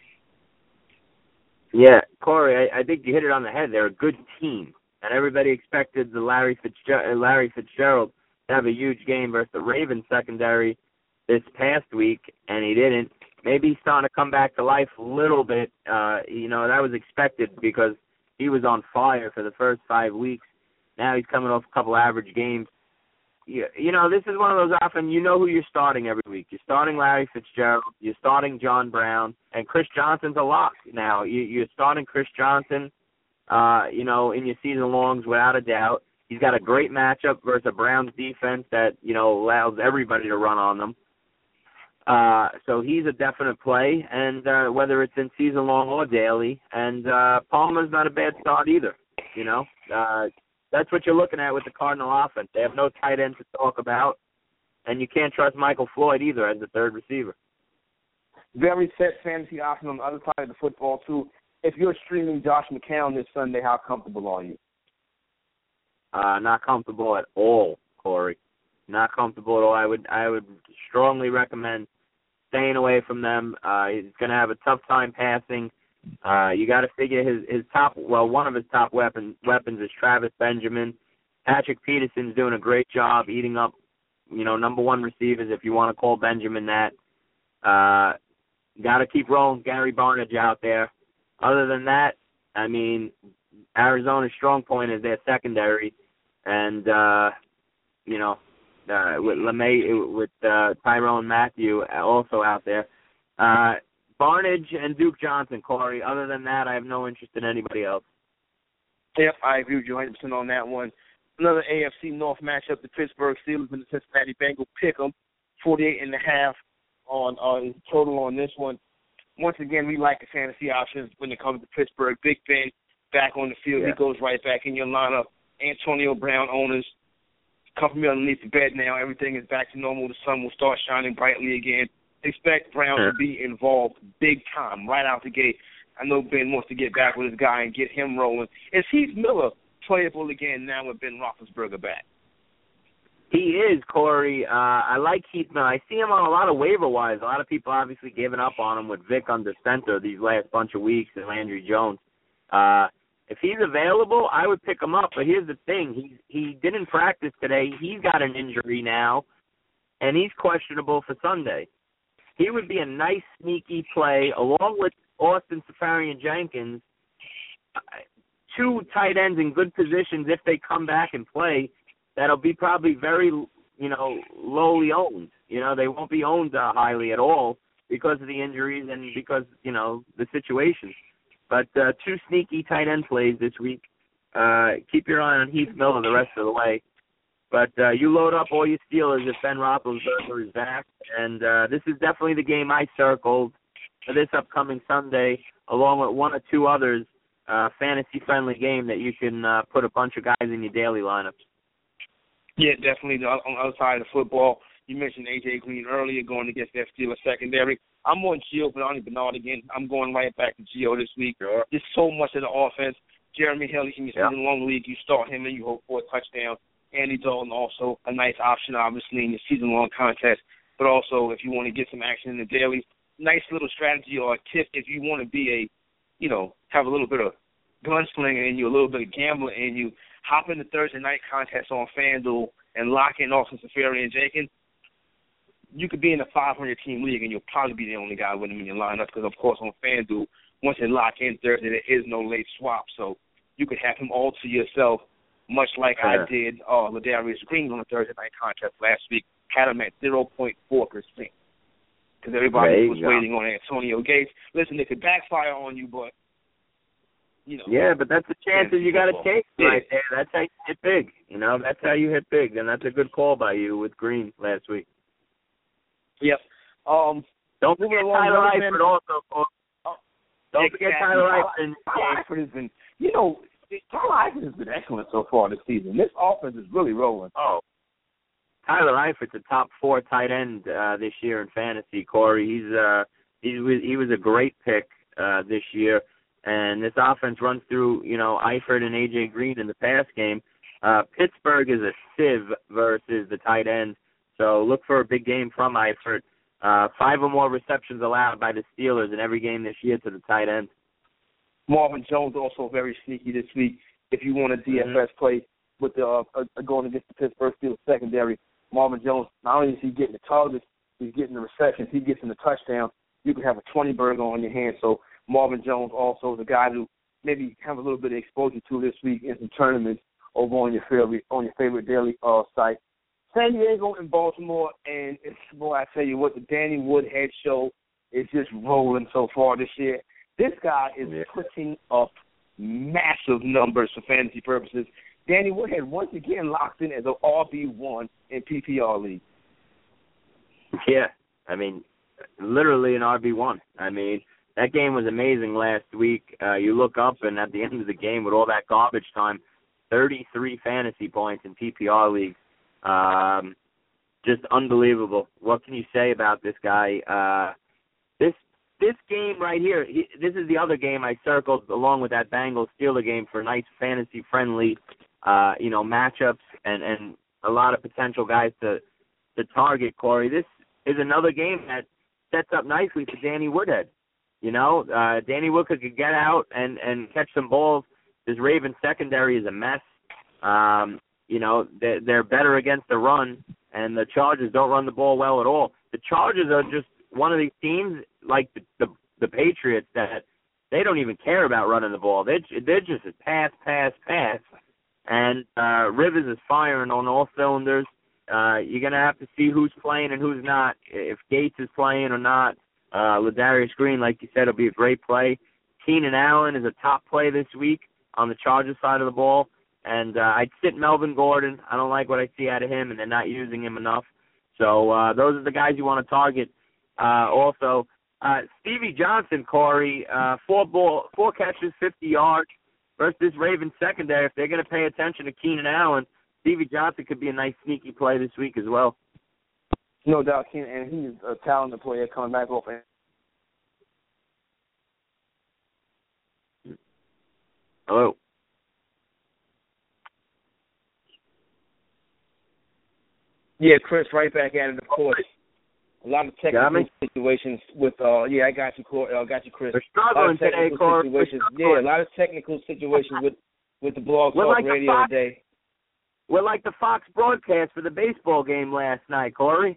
Yeah, Corey, I, I think you hit it on the head. They're a good team, and everybody expected the Larry Fitzgerald, Larry Fitzgerald to have a huge game versus the Ravens secondary this past week, and he didn't. Maybe he's starting to come back to life a little bit. Uh, you know, that was expected because he was on fire for the first five weeks. Now he's coming off a couple average games. You, you know, this is one of those often you know who you're starting every week. You're starting Larry Fitzgerald. You're starting John Brown. And Chris Johnson's a lock now. You, you're starting Chris Johnson, uh, you know, in your season longs without a doubt. He's got a great matchup versus a Browns defense that, you know, allows everybody to run on them. Uh, so he's a definite play, and uh, whether it's in season long or daily. And uh, Palmer's not a bad start either, you know. Uh, that's what you're looking at with the Cardinal offense. They have no tight end to talk about, and you can't trust Michael Floyd either as the third receiver. Very set fantasy option on the other side of the football, too. If you're streaming Josh McCown this Sunday, how comfortable are you? Uh, not comfortable at all, Corey. Not comfortable at all. I would I would strongly recommend staying away from them. Uh, he's going to have a tough time passing. Uh, you got to figure his, his top, well, one of his top weapon, weapons is Travis Benjamin. Patrick Peterson's doing a great job eating up, you know, number one receivers, if you want to call Benjamin that. Uh, got to keep rolling Gary Barnidge out there. Other than that, I mean, Arizona's strong point is their secondary, and uh, you know, uh, with LeMay, with uh, Tyrone Matthew also out there. Uh, Barnidge and Duke Johnson, Corey. Other than that, I have no interest in anybody else. Yep, I agree with you one hundred percent on that one. Another A F C North matchup: the Pittsburgh Steelers and the Cincinnati Bengals. Pick them, forty-eight and a half on uh, total on this one. Once again, we like the fantasy options when it comes to Pittsburgh. Big Ben back on the field. Yeah. He goes right back in your lineup. Antonio Brown owners, come from underneath the bed now. Everything is back to normal. The sun will start shining brightly again. Expect Brown sure. to be involved big time right out the gate. I know Ben wants to get back with his guy and get him rolling. Is Heath Miller playable again now with Ben Roethlisberger back? He is, Corey. Uh, I like Heath Miller. I see him on a lot of waiver wires. A lot of people obviously giving up on him with Vic under center these last bunch of weeks and Landry Jones. Uh, if he's available, I would pick him up. But here's the thing. He, he didn't practice today. He's got an injury now, and he's questionable for Sunday. He would be a nice, sneaky play, along with Austin Seferian-Jenkins, uh, two tight ends in good positions if they come back and play. That'll be probably very, you know, lowly owned. You know, they won't be owned uh, highly at all because of the injuries and because, you know, the situation. But uh, two sneaky tight end plays this week. Uh, keep your eye on Heath Miller the rest of the way. But uh, you load up all your Steelers if Ben Roethlisberger is back. And uh, this is definitely the game I circled for this upcoming Sunday, along with one or two others, uh, fantasy-friendly game that you can uh, put a bunch of guys in your daily lineups. Yeah, definitely. On the other side of the football, you mentioned A J Green earlier going against that Steelers secondary. I'm on Gio Bernard again. I'm going right back to Gio this week. Sure. There's so much of the offense. Jeremy Hill, in your yep. season long league, you start him and you hope for a touchdown. Andy Dalton also a nice option, obviously, in your season long contest. But also, if you want to get some action in the daily, nice little strategy or a tip if you want to be a, you know, have a little bit of gunslinger in you, a little bit of gambler in you. Hop in the Thursday night contest on FanDuel and lock in Austin Seferian-Jenkins. You could be in a five hundred team league and you'll probably be the only guy with him in your lineup because, of course, on FanDuel, once they lock in Thursday, there is no late swap. So you could have him all to yourself, much like yeah. I did uh, Ladarius Green on the Thursday night contest last week. Had him at zero point four percent because everybody was go. waiting on Antonio Gates. Listen, it could backfire on you, but you know, yeah, but that's the chances you got to take right yeah. there. That's how you hit big. You know, that's how you hit big, and that's a good call by you with Green last week. Yep. Um, don't forget Tyler Eifert also. Oh, don't exactly. forget Tyler Eifert. Tyler Eifert has been, you know, Tyler Eifert has been excellent so far this season. This offense is really rolling. Oh, Tyler Eifert's a top four tight end uh, this year in fantasy. Corey, he's uh, he was he was a great pick uh, this year. And this offense runs through, you know, Eifert and A J Green in the pass game. Uh, Pittsburgh is a sieve versus the tight end, so look for a big game from Eifert. Uh, five or more receptions allowed by the Steelers in every game this year to the tight end. Marvin Jones also very sneaky this week. If you want a D F S mm-hmm. play with the uh, uh, going against the Pittsburgh Steelers secondary, Marvin Jones, not only is he getting the targets, he's getting the receptions, he gets in the touchdown. You can have a twenty burger on your hands. So Marvin Jones also is a guy who maybe have a little bit of exposure to this week in some tournaments over on your favorite on your favorite daily uh, site. San Diego and Baltimore, and it's, boy, I tell you what, the Danny Woodhead show is just rolling so far this year. This guy is yeah. putting up massive numbers for fantasy purposes. Danny Woodhead once again locked in as an R B one in P P R league. Yeah, I mean, literally an R B one. I mean, that game was amazing last week. Uh, you look up, and at the end of the game, with all that garbage time, thirty-three fantasy points in P P R leagues. Um, just unbelievable. What can you say about this guy? Uh, this this game right here, he, this is the other game I circled along with that Bengals Steeler game for nice fantasy-friendly, uh, you know, matchups and, and a lot of potential guys to, to target, Corey. This is another game that sets up nicely for Danny Woodhead. You know, uh, Danny Woodhead could get out and, and catch some balls. This Ravens secondary is a mess. Um, you know, they're, they're better against the run, and the Chargers don't run the ball well at all. The Chargers are just one of these teams, like the, the, the Patriots, that they don't even care about running the ball. They're, they're just a pass, pass, pass. And uh, Rivers is firing on all cylinders. Uh, you're going to have to see who's playing and who's not, if Gates is playing or not. Uh, Ladarius Green, like you said, will be a great play. Keenan Allen is a top play this week on the Chargers side of the ball. And uh, I'd sit Melvin Gordon. I don't like what I see out of him, and they're not using him enough. So uh, those are the guys you want to target. Uh, also, uh, Stevie Johnson, Corey, uh, four ball, four catches, fifty yards versus this Ravens secondary. If they're going to pay attention to Keenan Allen, Stevie Johnson could be a nice sneaky play this week as well. No doubt, Keenan, and he's a talented player coming back off. Hello. Yeah, Chris, right back at it, of course. A lot of technical situations with, uh, yeah, I got you, Corey. I uh, got you, Chris. We're struggling today, Corey. Yeah, a lot of technical situations with, with the Blog Talk like Radio Fox, today. We're like the Fox broadcast for the baseball game last night, Corey.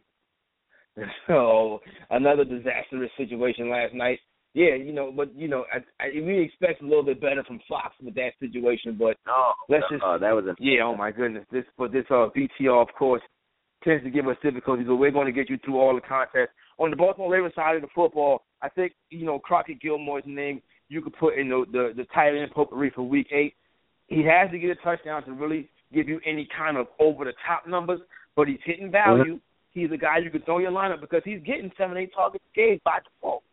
So, another disastrous situation last night. Yeah, you know, but, you know, I, I, we expect a little bit better from Fox with that situation, but oh, let's just. Oh, that was a. Yeah, oh, my goodness. This, but this uh, B T R, of course, tends to give us difficulties, but we're going to get you through all the contests. On the Baltimore Ravens side of the football, I think, you know, Crockett Gilmore's name you could put in the, the, the tight end potpourri for week eight. He has to get a touchdown to really give you any kind of over-the-top numbers, but he's hitting value. Mm-hmm. He's a guy you could throw your lineup because he's getting seven, eight targets a game by default.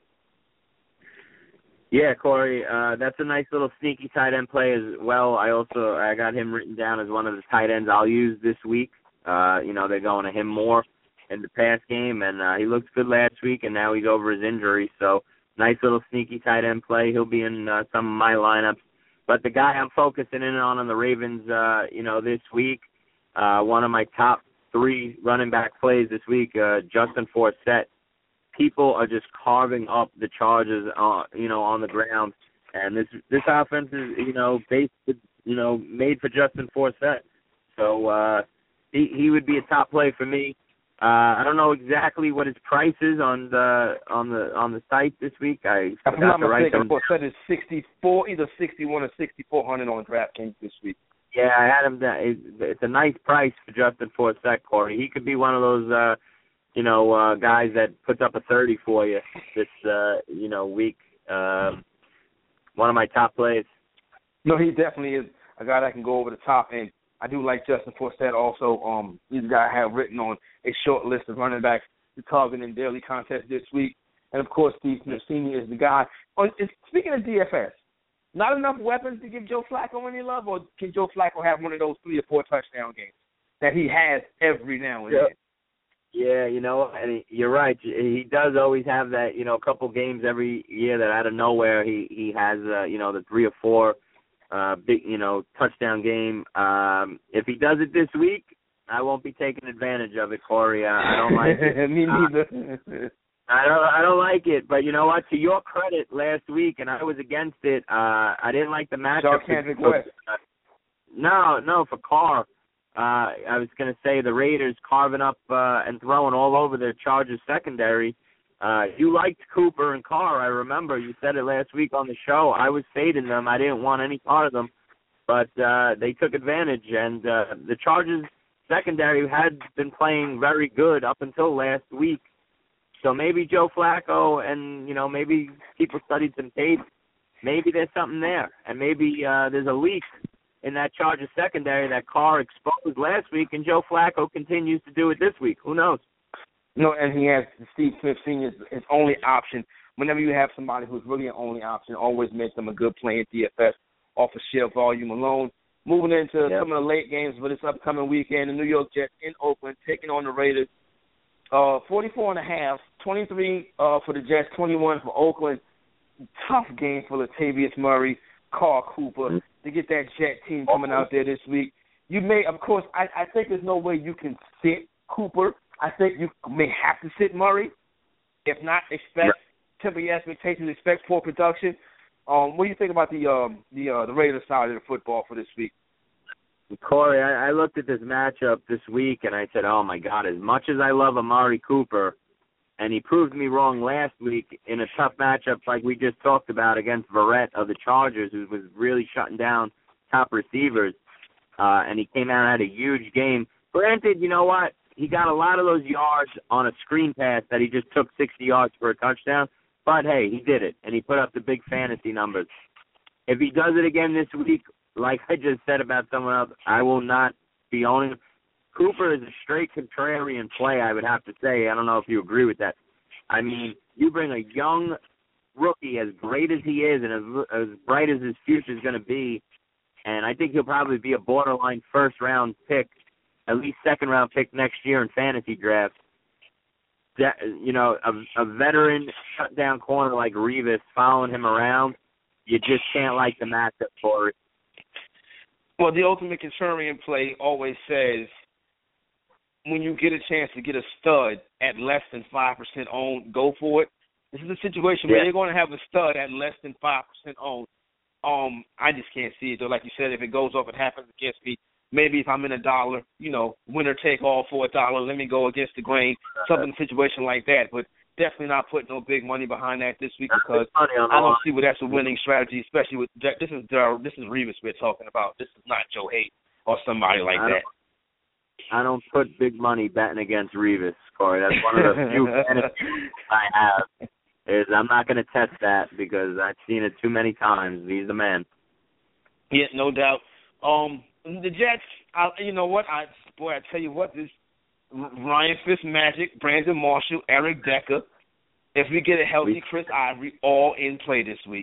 Yeah, Corey, uh, that's a nice little sneaky tight end play as well. I also I got him written down as one of the tight ends I'll use this week. Uh, you know, they're going to him more in the pass game, and uh, he looked good last week, and now he's over his injury. So nice little sneaky tight end play. He'll be in uh, some of my lineups. But the guy I'm focusing in on on the Ravens, uh, you know, this week, uh, one of my top three running back plays this week, uh, Justin Forsett. People are just carving up the Chargers, uh, you know, on the ground, and this this offense is, you know, based, you know, made for Justin Forsett. So uh, he he would be a top play for me. Uh, I don't know exactly what his price is on the on the on the site this week. I if I'm forgot not to write mistaken, them. Forsett is sixty-four, either sixty-one or sixty-four hundred on DraftKings this week. Yeah, I had him. Down. It's a nice price for Justin Forsett, Corey. He could be one of those, uh, you know, uh, guys that puts up a thirty for you this, uh, you know, week. Um, one of my top plays. No, he definitely is a guy that can go over the top, and I do like Justin Forsett also. Um, he's a guy I have written on a short list of running backs to target in daily contests this week. And, of course, Steve Smith Senior is the guy. Oh, speaking of D F S, not enough weapons to give Joe Flacco any love, or can Joe Flacco have one of those three or four touchdown games that he has every now and yeah. then? Yeah, you know, and he, you're right. He does always have that, you know, a couple games every year that out of nowhere he, he has, uh, you know, the three or four uh, big, you know, touchdown game. Um, if he does it this week, I won't be taking advantage of it, Corey. Uh, I don't like it. Me neither. Uh, I don't. I don't like it. But you know what? To your credit, last week, and I was against it. Uh, I didn't like the matchup. For, West. Uh, no, no, for Carr. Uh, I was going to say the Raiders carving up uh, and throwing all over their Chargers secondary. Uh, you liked Cooper and Carr. I remember you said it last week on the show. I was fading them. I didn't want any part of them. but uh, they took advantage, and uh, the Chargers secondary had been playing very good up until last week. So maybe Joe Flacco and, you know, maybe people studied some tape. Maybe there's something there, and maybe uh, there's a leak in that Chargers secondary that Carr exposed last week, and Joe Flacco continues to do it this week. Who knows? No, and he has Steve Smith Senior his only option. Whenever you have somebody who's really an only option, always make them a good play in D F S off of sheer volume alone. Moving into yep. some of the late games for this upcoming weekend, the New York Jets in Oakland taking on the Raiders. Uh, forty-four and a half, twenty-three uh, for the Jets, twenty-one for Oakland. Tough game for Latavius Murray, Carl Cooper, mm-hmm. to get that Jet team coming out there this week. You may, of course, I, I think there's no way you can sit Cooper. I think you may have to sit Murray. If not, expect right. temper your expectations, expect poor production. Um, what do you think about the um, the uh, the Raiders side of the football for this week? Corey, I, I looked at this matchup this week, and I said, oh, my God, as much as I love Amari Cooper, and he proved me wrong last week in a tough matchup like we just talked about against Verrett of the Chargers, who was really shutting down top receivers, uh, and he came out and had a huge game. Granted, you know what? He got a lot of those yards on a screen pass that he just took sixty yards for a touchdown, but, hey, he did it, and he put up the big fantasy numbers. If he does it again this week, like I just said about someone else, I will not be owning him. Cooper is a straight contrarian play, I would have to say. I don't know if you agree with that. I mean, you bring a young rookie as great as he is and as, as bright as his future is going to be, and I think he'll probably be a borderline first-round pick, at least second-round pick next year in fantasy drafts. That, you know, a, a veteran shutdown corner like Revis following him around, you just can't like the matchup for it. Well, the ultimate contrarian play always says when you get a chance to get a stud at less than five percent owned, go for it. This is a situation yeah. where you're going to have a stud at less than five percent owned. Um, I just can't see it, though. Like you said, if it goes off, it happens against me. Maybe if I'm in a dollar, you know, winner take all for a dollar, let me go against the grain, something situation like that. But definitely not putting no big money behind that this week because I don't see where that's a winning strategy, especially with this is this is Revis we're talking about. This is not Joe Hayden or somebody like I that. I don't put big money betting against Revis, Corey. That's one of the few benefits I have. Is I'm not going to test that because I've seen it too many times. He's the man. Yeah, no doubt. Um, the Jets, I, you know what? I boy, I tell you what, this Ryan Fitzmagic, Brandon Marshall, Eric Decker. If we get a healthy Chris Ivory, all in play this week.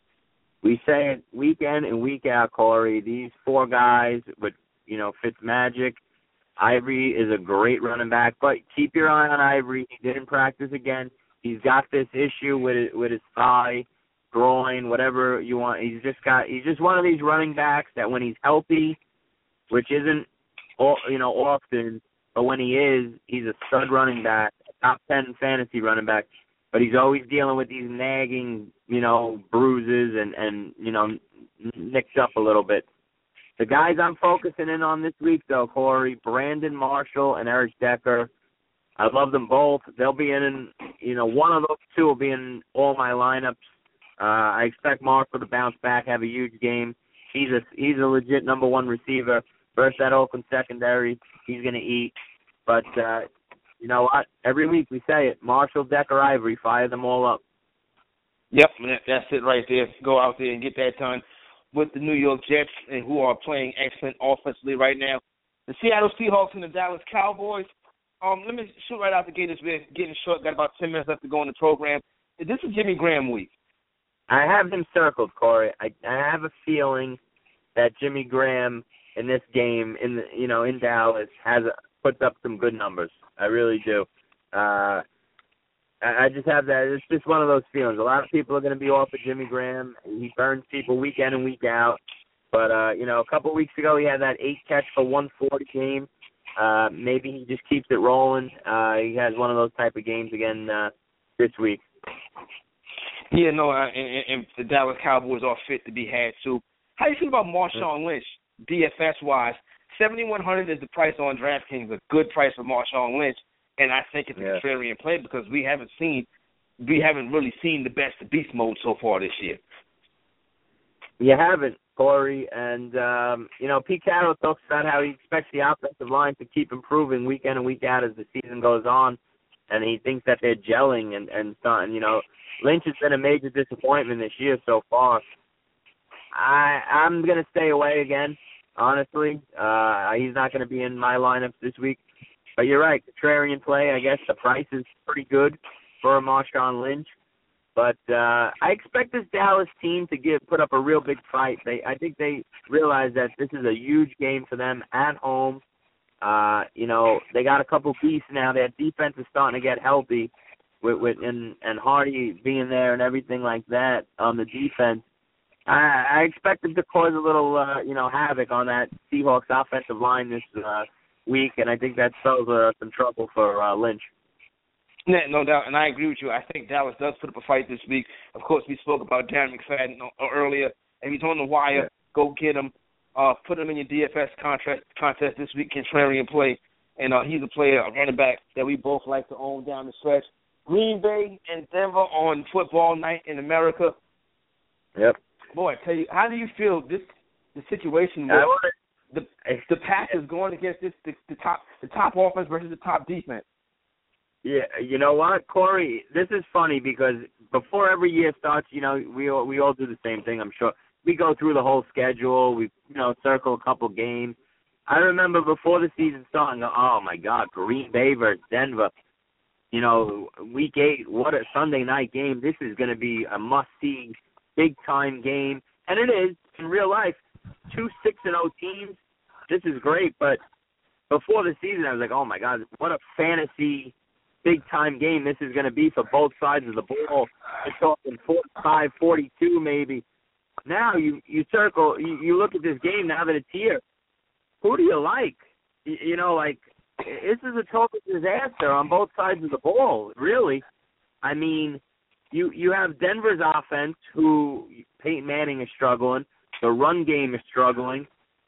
We say it week in and week out, Corey. These four guys with, you know, Fitzmagic, Ivory is a great running back, but keep your eye on Ivory. He didn't practice again. He's got this issue with it, with his thigh, groin, whatever you want. He's just got. He's just one of these running backs that when he's healthy, which isn't, you know, often, but when he is, he's a stud running back, top ten fantasy running back. But he's always dealing with these nagging, you know, bruises and and you know, nicked up a little bit. The guys I'm focusing in on this week, though, Corey, Brandon Marshall and Eric Decker. I love them both. They'll be in, you know, one of those two will be in all my lineups. Uh, I expect Marshall to bounce back, have a huge game. He's a he's a legit number one receiver. Versus that Oakland secondary, he's going to eat. But uh, you know what? Every week we say it: Marshall, Decker, Ivory, fire them all up. Yep, that's it right there. Go out there and get that done with the New York Jets, and who are playing excellent offensively right now. The Seattle Seahawks and the Dallas Cowboys. Um, let me shoot right out the gate. It's getting short. Got about ten minutes left to go in the program. This is Jimmy Graham week. I have him circled, Corey. I, I have a feeling that Jimmy Graham in this game, in the, you know, in Dallas, has a, puts up some good numbers. I really do. Uh, I, I just have that. It's just one of those feelings. A lot of people are going to be off of Jimmy Graham. He burns people week in and week out. But, uh, you know, a couple of weeks ago he had that eight catch for one forty game. Uh, maybe he just keeps it rolling. Uh, he has one of those type of games again uh, this week. Yeah, no, uh, and, and the Dallas Cowboys are fit to be had, too. How do you feel about Marshawn Lynch, D F S-wise? seventy-one hundred is the price on DraftKings, a good price for Marshawn Lynch, and I think it's a yeah. contrarian play because we haven't seen, we haven't really seen the best of beast mode so far this year. You haven't, Corey. And, um, you know, Pete Carroll talks about how he expects the offensive line to keep improving week in and week out as the season goes on. And he thinks that they're gelling and, and starting. You know, Lynch has been a major disappointment this year so far. I, I'm going to stay away again, honestly. Uh, he's not going to be in my lineups this week. But you're right, contrarian play, I guess the price is pretty good for Marshawn Lynch. But uh, I expect this Dallas team to give put up a real big fight. They, I think they realize that this is a huge game for them at home. Uh, you know, they got a couple beasts now. Their defense is starting to get healthy, with, with and, and Hardy being there and everything like that on the defense. I, I expect them to cause a little, uh, you know, havoc on that Seahawks offensive line this uh, week, and I think that spells uh, some trouble for uh, Lynch. Yeah, no doubt, and I agree with you. I think Dallas does put up a fight this week. Of course, we spoke about Darren McFadden earlier. If he's on the wire, yeah. Go get him. Uh, put him in your D F S contract, contest this week, contrarian play. And uh, he's a player, a running back that we both like to own down the stretch. Green Bay and Denver on football night in America. Yep. Boy, I tell you, how do you feel this the situation where the the Packers going against this the, the top the top offense versus the top defense? Yeah, you know what, Corey? This is funny because before every year starts, you know, we all, we all do the same thing, I'm sure. We go through the whole schedule. We, you know, circle a couple games. I remember before the season started, oh, my God, Green Bay versus Denver. You know, week eight, what a Sunday night game. This is going to be a must-see, big-time game. And it is, in real life, two six and oh teams. This is great. But before the season, I was like, oh, my God, what a fantasy big-time game this is going to be for both sides of the ball. We're talking forty-five, forty-two maybe. Now you, you circle, you, you look at this game now that it's here. Who do you like? You, you know, like, this is a total disaster on both sides of the ball, really. I mean, you you have Denver's offense, who Peyton Manning is struggling. The run game is struggling,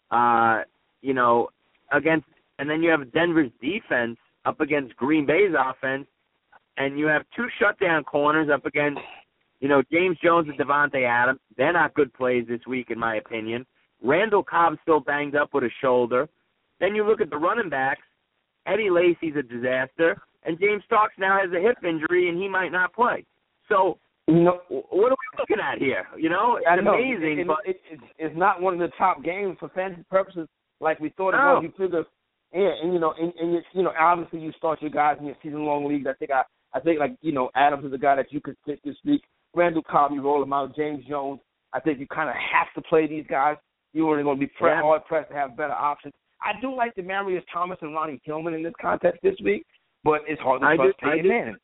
uh, you know, against, and then you have Denver's defense up against Green Bay's offense, and you have two shutdown corners up against, you know, James Jones and Devontae Adams. They're not good plays this week, in my opinion. Randall Cobb's still banged up with a shoulder. Then you look at the running backs. Eddie Lacy's a disaster. And James Starks now has a hip injury, and he might not play. So you know, what are we looking at here? You know, it's I know. amazing. It, but it, it, it's not one of the top games for fantasy purposes like we thought it no. was. You figure, yeah, and, you know, and, and you, you know, obviously you start your guys in your season-long leagues. I think, I, I think like, you know, Adams is a guy that you could pick this week. Randall Cobb, you roll him out. James Jones, I think you kind of have to play these guys. You're only going to be pre- yeah. hard-pressed to have better options. I do like the Demarius Thomas and Ronnie Hillman in this contest this week, but it's hard to I trust do, I Peyton do. Manning.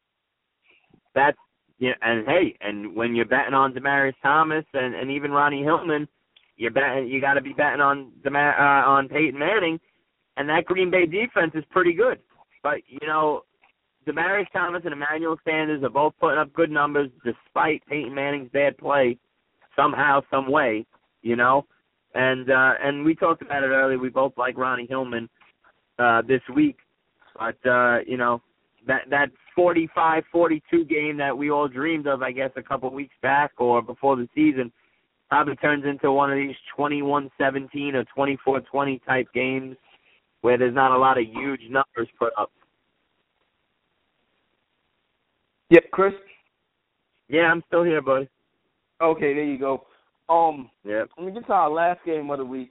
That's, yeah, and hey, and when you're betting on Demarius Thomas and, and even Ronnie Hillman, you're betting, you got to be betting on Demar- uh, on Peyton Manning, and that Green Bay defense is pretty good. But, you know, Demarius Thomas and Emmanuel Sanders are both putting up good numbers despite Peyton Manning's bad play somehow, some way, you know. And uh, and we talked about it earlier. We both like Ronnie Hillman uh, this week. But, uh, you know, that that forty-five forty-two game that we all dreamed of, I guess, a couple weeks back or before the season, probably turns into one of these twenty-one seventeen or twenty-four twenty type games where there's not a lot of huge numbers put up. Yep, Chris? Yeah, I'm still here, buddy. Okay, there you go. Um, yep. Let me get to our last game of the week.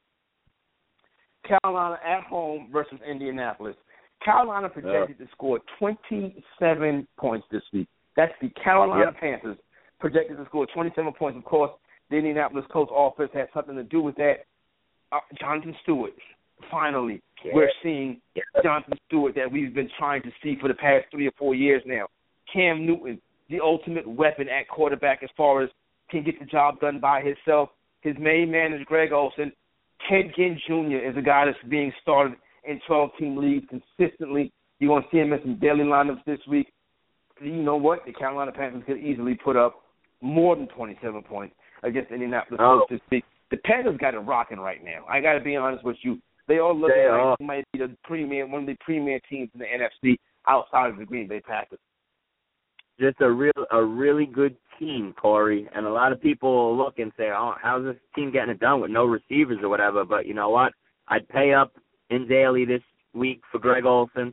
Carolina at home versus Indianapolis. Carolina projected yeah. to score twenty-seven points this week. That's the Carolina yep. Panthers projected to score twenty-seven points. Of course, the Indianapolis Colts offense had something to do with that. Uh, Jonathan Stewart, finally, yeah. we're seeing yeah. Jonathan Stewart that we've been trying to see for the past three or four years now. Cam Newton, the ultimate weapon at quarterback as far as can get the job done by himself. His main man is Greg Olsen. Ted Ginn Junior is a guy that's being started in twelve-team leagues consistently. You're going to see him in some daily lineups this week. You know what? The Carolina Panthers could easily put up more than twenty-seven points against Indianapolis oh. Colts this week. The Panthers got it rocking right now. I got to be honest with you. They all look they like they might be the premier, one of the premier teams in the N F C outside of the Green Bay Packers. just a real a really good team, Corey. And a lot of people will look and say, "Oh, how's this team getting it done with no receivers or whatever?" But you know what? I'd pay up in daily this week for Greg Olsen.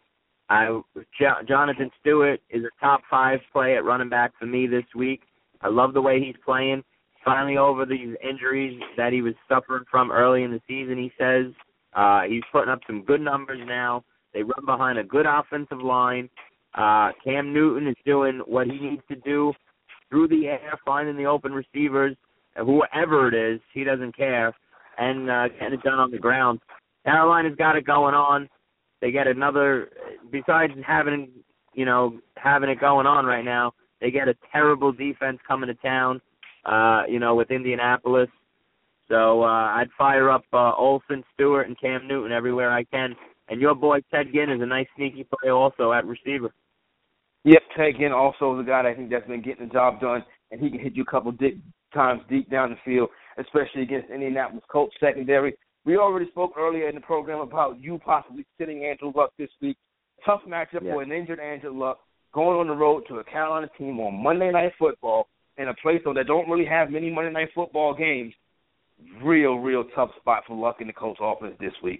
I jo- Jonathan Stewart is a top five play at running back for me this week. I love the way he's playing. Finally over these injuries that he was suffering from early in the season, he says. Uh, he's putting up some good numbers now. They run behind a good offensive line. Uh, Cam Newton is doing what he needs to do through the air, finding the open receivers, whoever it is, he doesn't care, and uh, getting it done on the ground. Carolina's got it going on. They get another, besides having, you know, having it going on right now, they get a terrible defense coming to town, uh, you know, with Indianapolis. So uh, I'd fire up uh, Olsen, Stewart, and Cam Newton everywhere I can. And your boy Ted Ginn is a nice sneaky play also at receiver. Yep, Ted Ginn also is a guy that I think that's been getting the job done, and he can hit you a couple deep times deep down the field, especially against Indianapolis Colts secondary. We already spoke earlier in the program about you possibly sitting Andrew Luck this week. Tough matchup yeah. for an injured Andrew Luck going on the road to a Carolina team on Monday Night Football in a place though that don't really have many Monday Night Football games. Real, real tough spot for Luck in the Colts offense this week.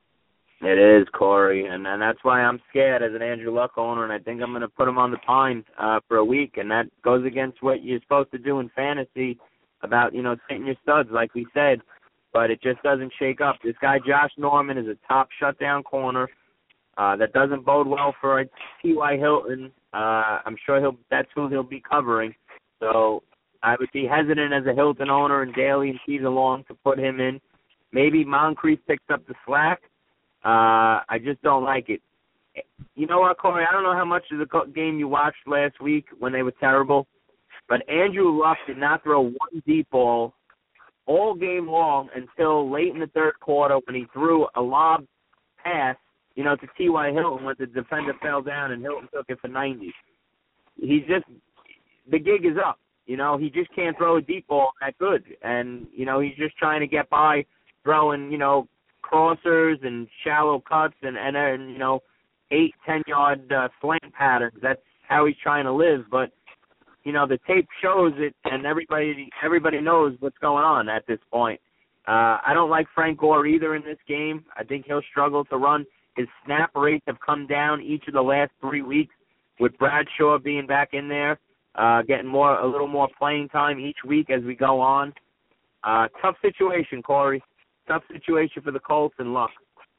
It is, Corey, and, and that's why I'm scared as an Andrew Luck owner, and I think I'm going to put him on the pine uh, for a week, and that goes against what you're supposed to do in fantasy about, you know, sitting your studs, like we said, but it just doesn't shake up. This guy, Josh Norman, is a top shutdown corner. Uh, that doesn't bode well for T Y. Hilton. Uh, I'm sure he'll that's who he'll be covering. So I would be hesitant as a Hilton owner and Daly and season long to put him in. Maybe Moncrief picks up the slack. Uh, I just don't like it. You know what, Corey? I don't know how much of the game you watched last week when they were terrible, but Andrew Luck did not throw one deep ball all game long until late in the third quarter when he threw a lob pass, you know, to T Y. Hilton when the defender fell down and Hilton took it for ninety. He's just – the gig is up. You know, he just can't throw a deep ball that good. And, you know, he's just trying to get by throwing, you know, crossers and shallow cuts and, and, and you know, eight, ten-yard uh, slant patterns. That's how he's trying to live. But, you know, the tape shows it, and everybody everybody knows what's going on at this point. Uh, I don't like Frank Gore either in this game. I think he'll struggle to run. His snap rates have come down each of the last three weeks with Bradshaw being back in there, uh, getting more a little more playing time each week as we go on. Uh, tough situation, Corey. Tough situation for the Colts and Luck.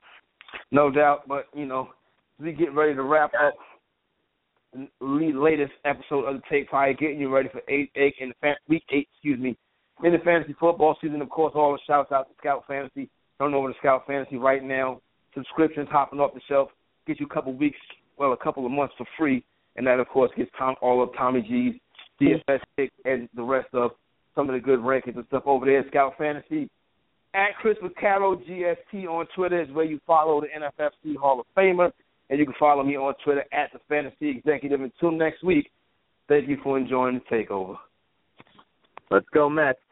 No doubt, but, you know, we get ready to wrap up the latest episode of the Take Fire, getting you ready for eight, eight in the fan, week eight, excuse me, in the fantasy football season. Of course, all the shouts out to Scout Fantasy. Turn over to Scout Fantasy right now. Subscriptions hopping off the shelf. Get you a couple weeks, well, a couple of months for free. And that, of course, gets Tom, all of Tommy G's, D F S pick, and the rest of some of the good rankings and stuff over there at Scout Fantasy. At Chris Vaccaro, G S T on Twitter is where you follow the N F F C Hall of Famer. And you can follow me on Twitter at the Fantasy Executive. Until next week, thank you for enjoying the takeover. Let's go, Mets.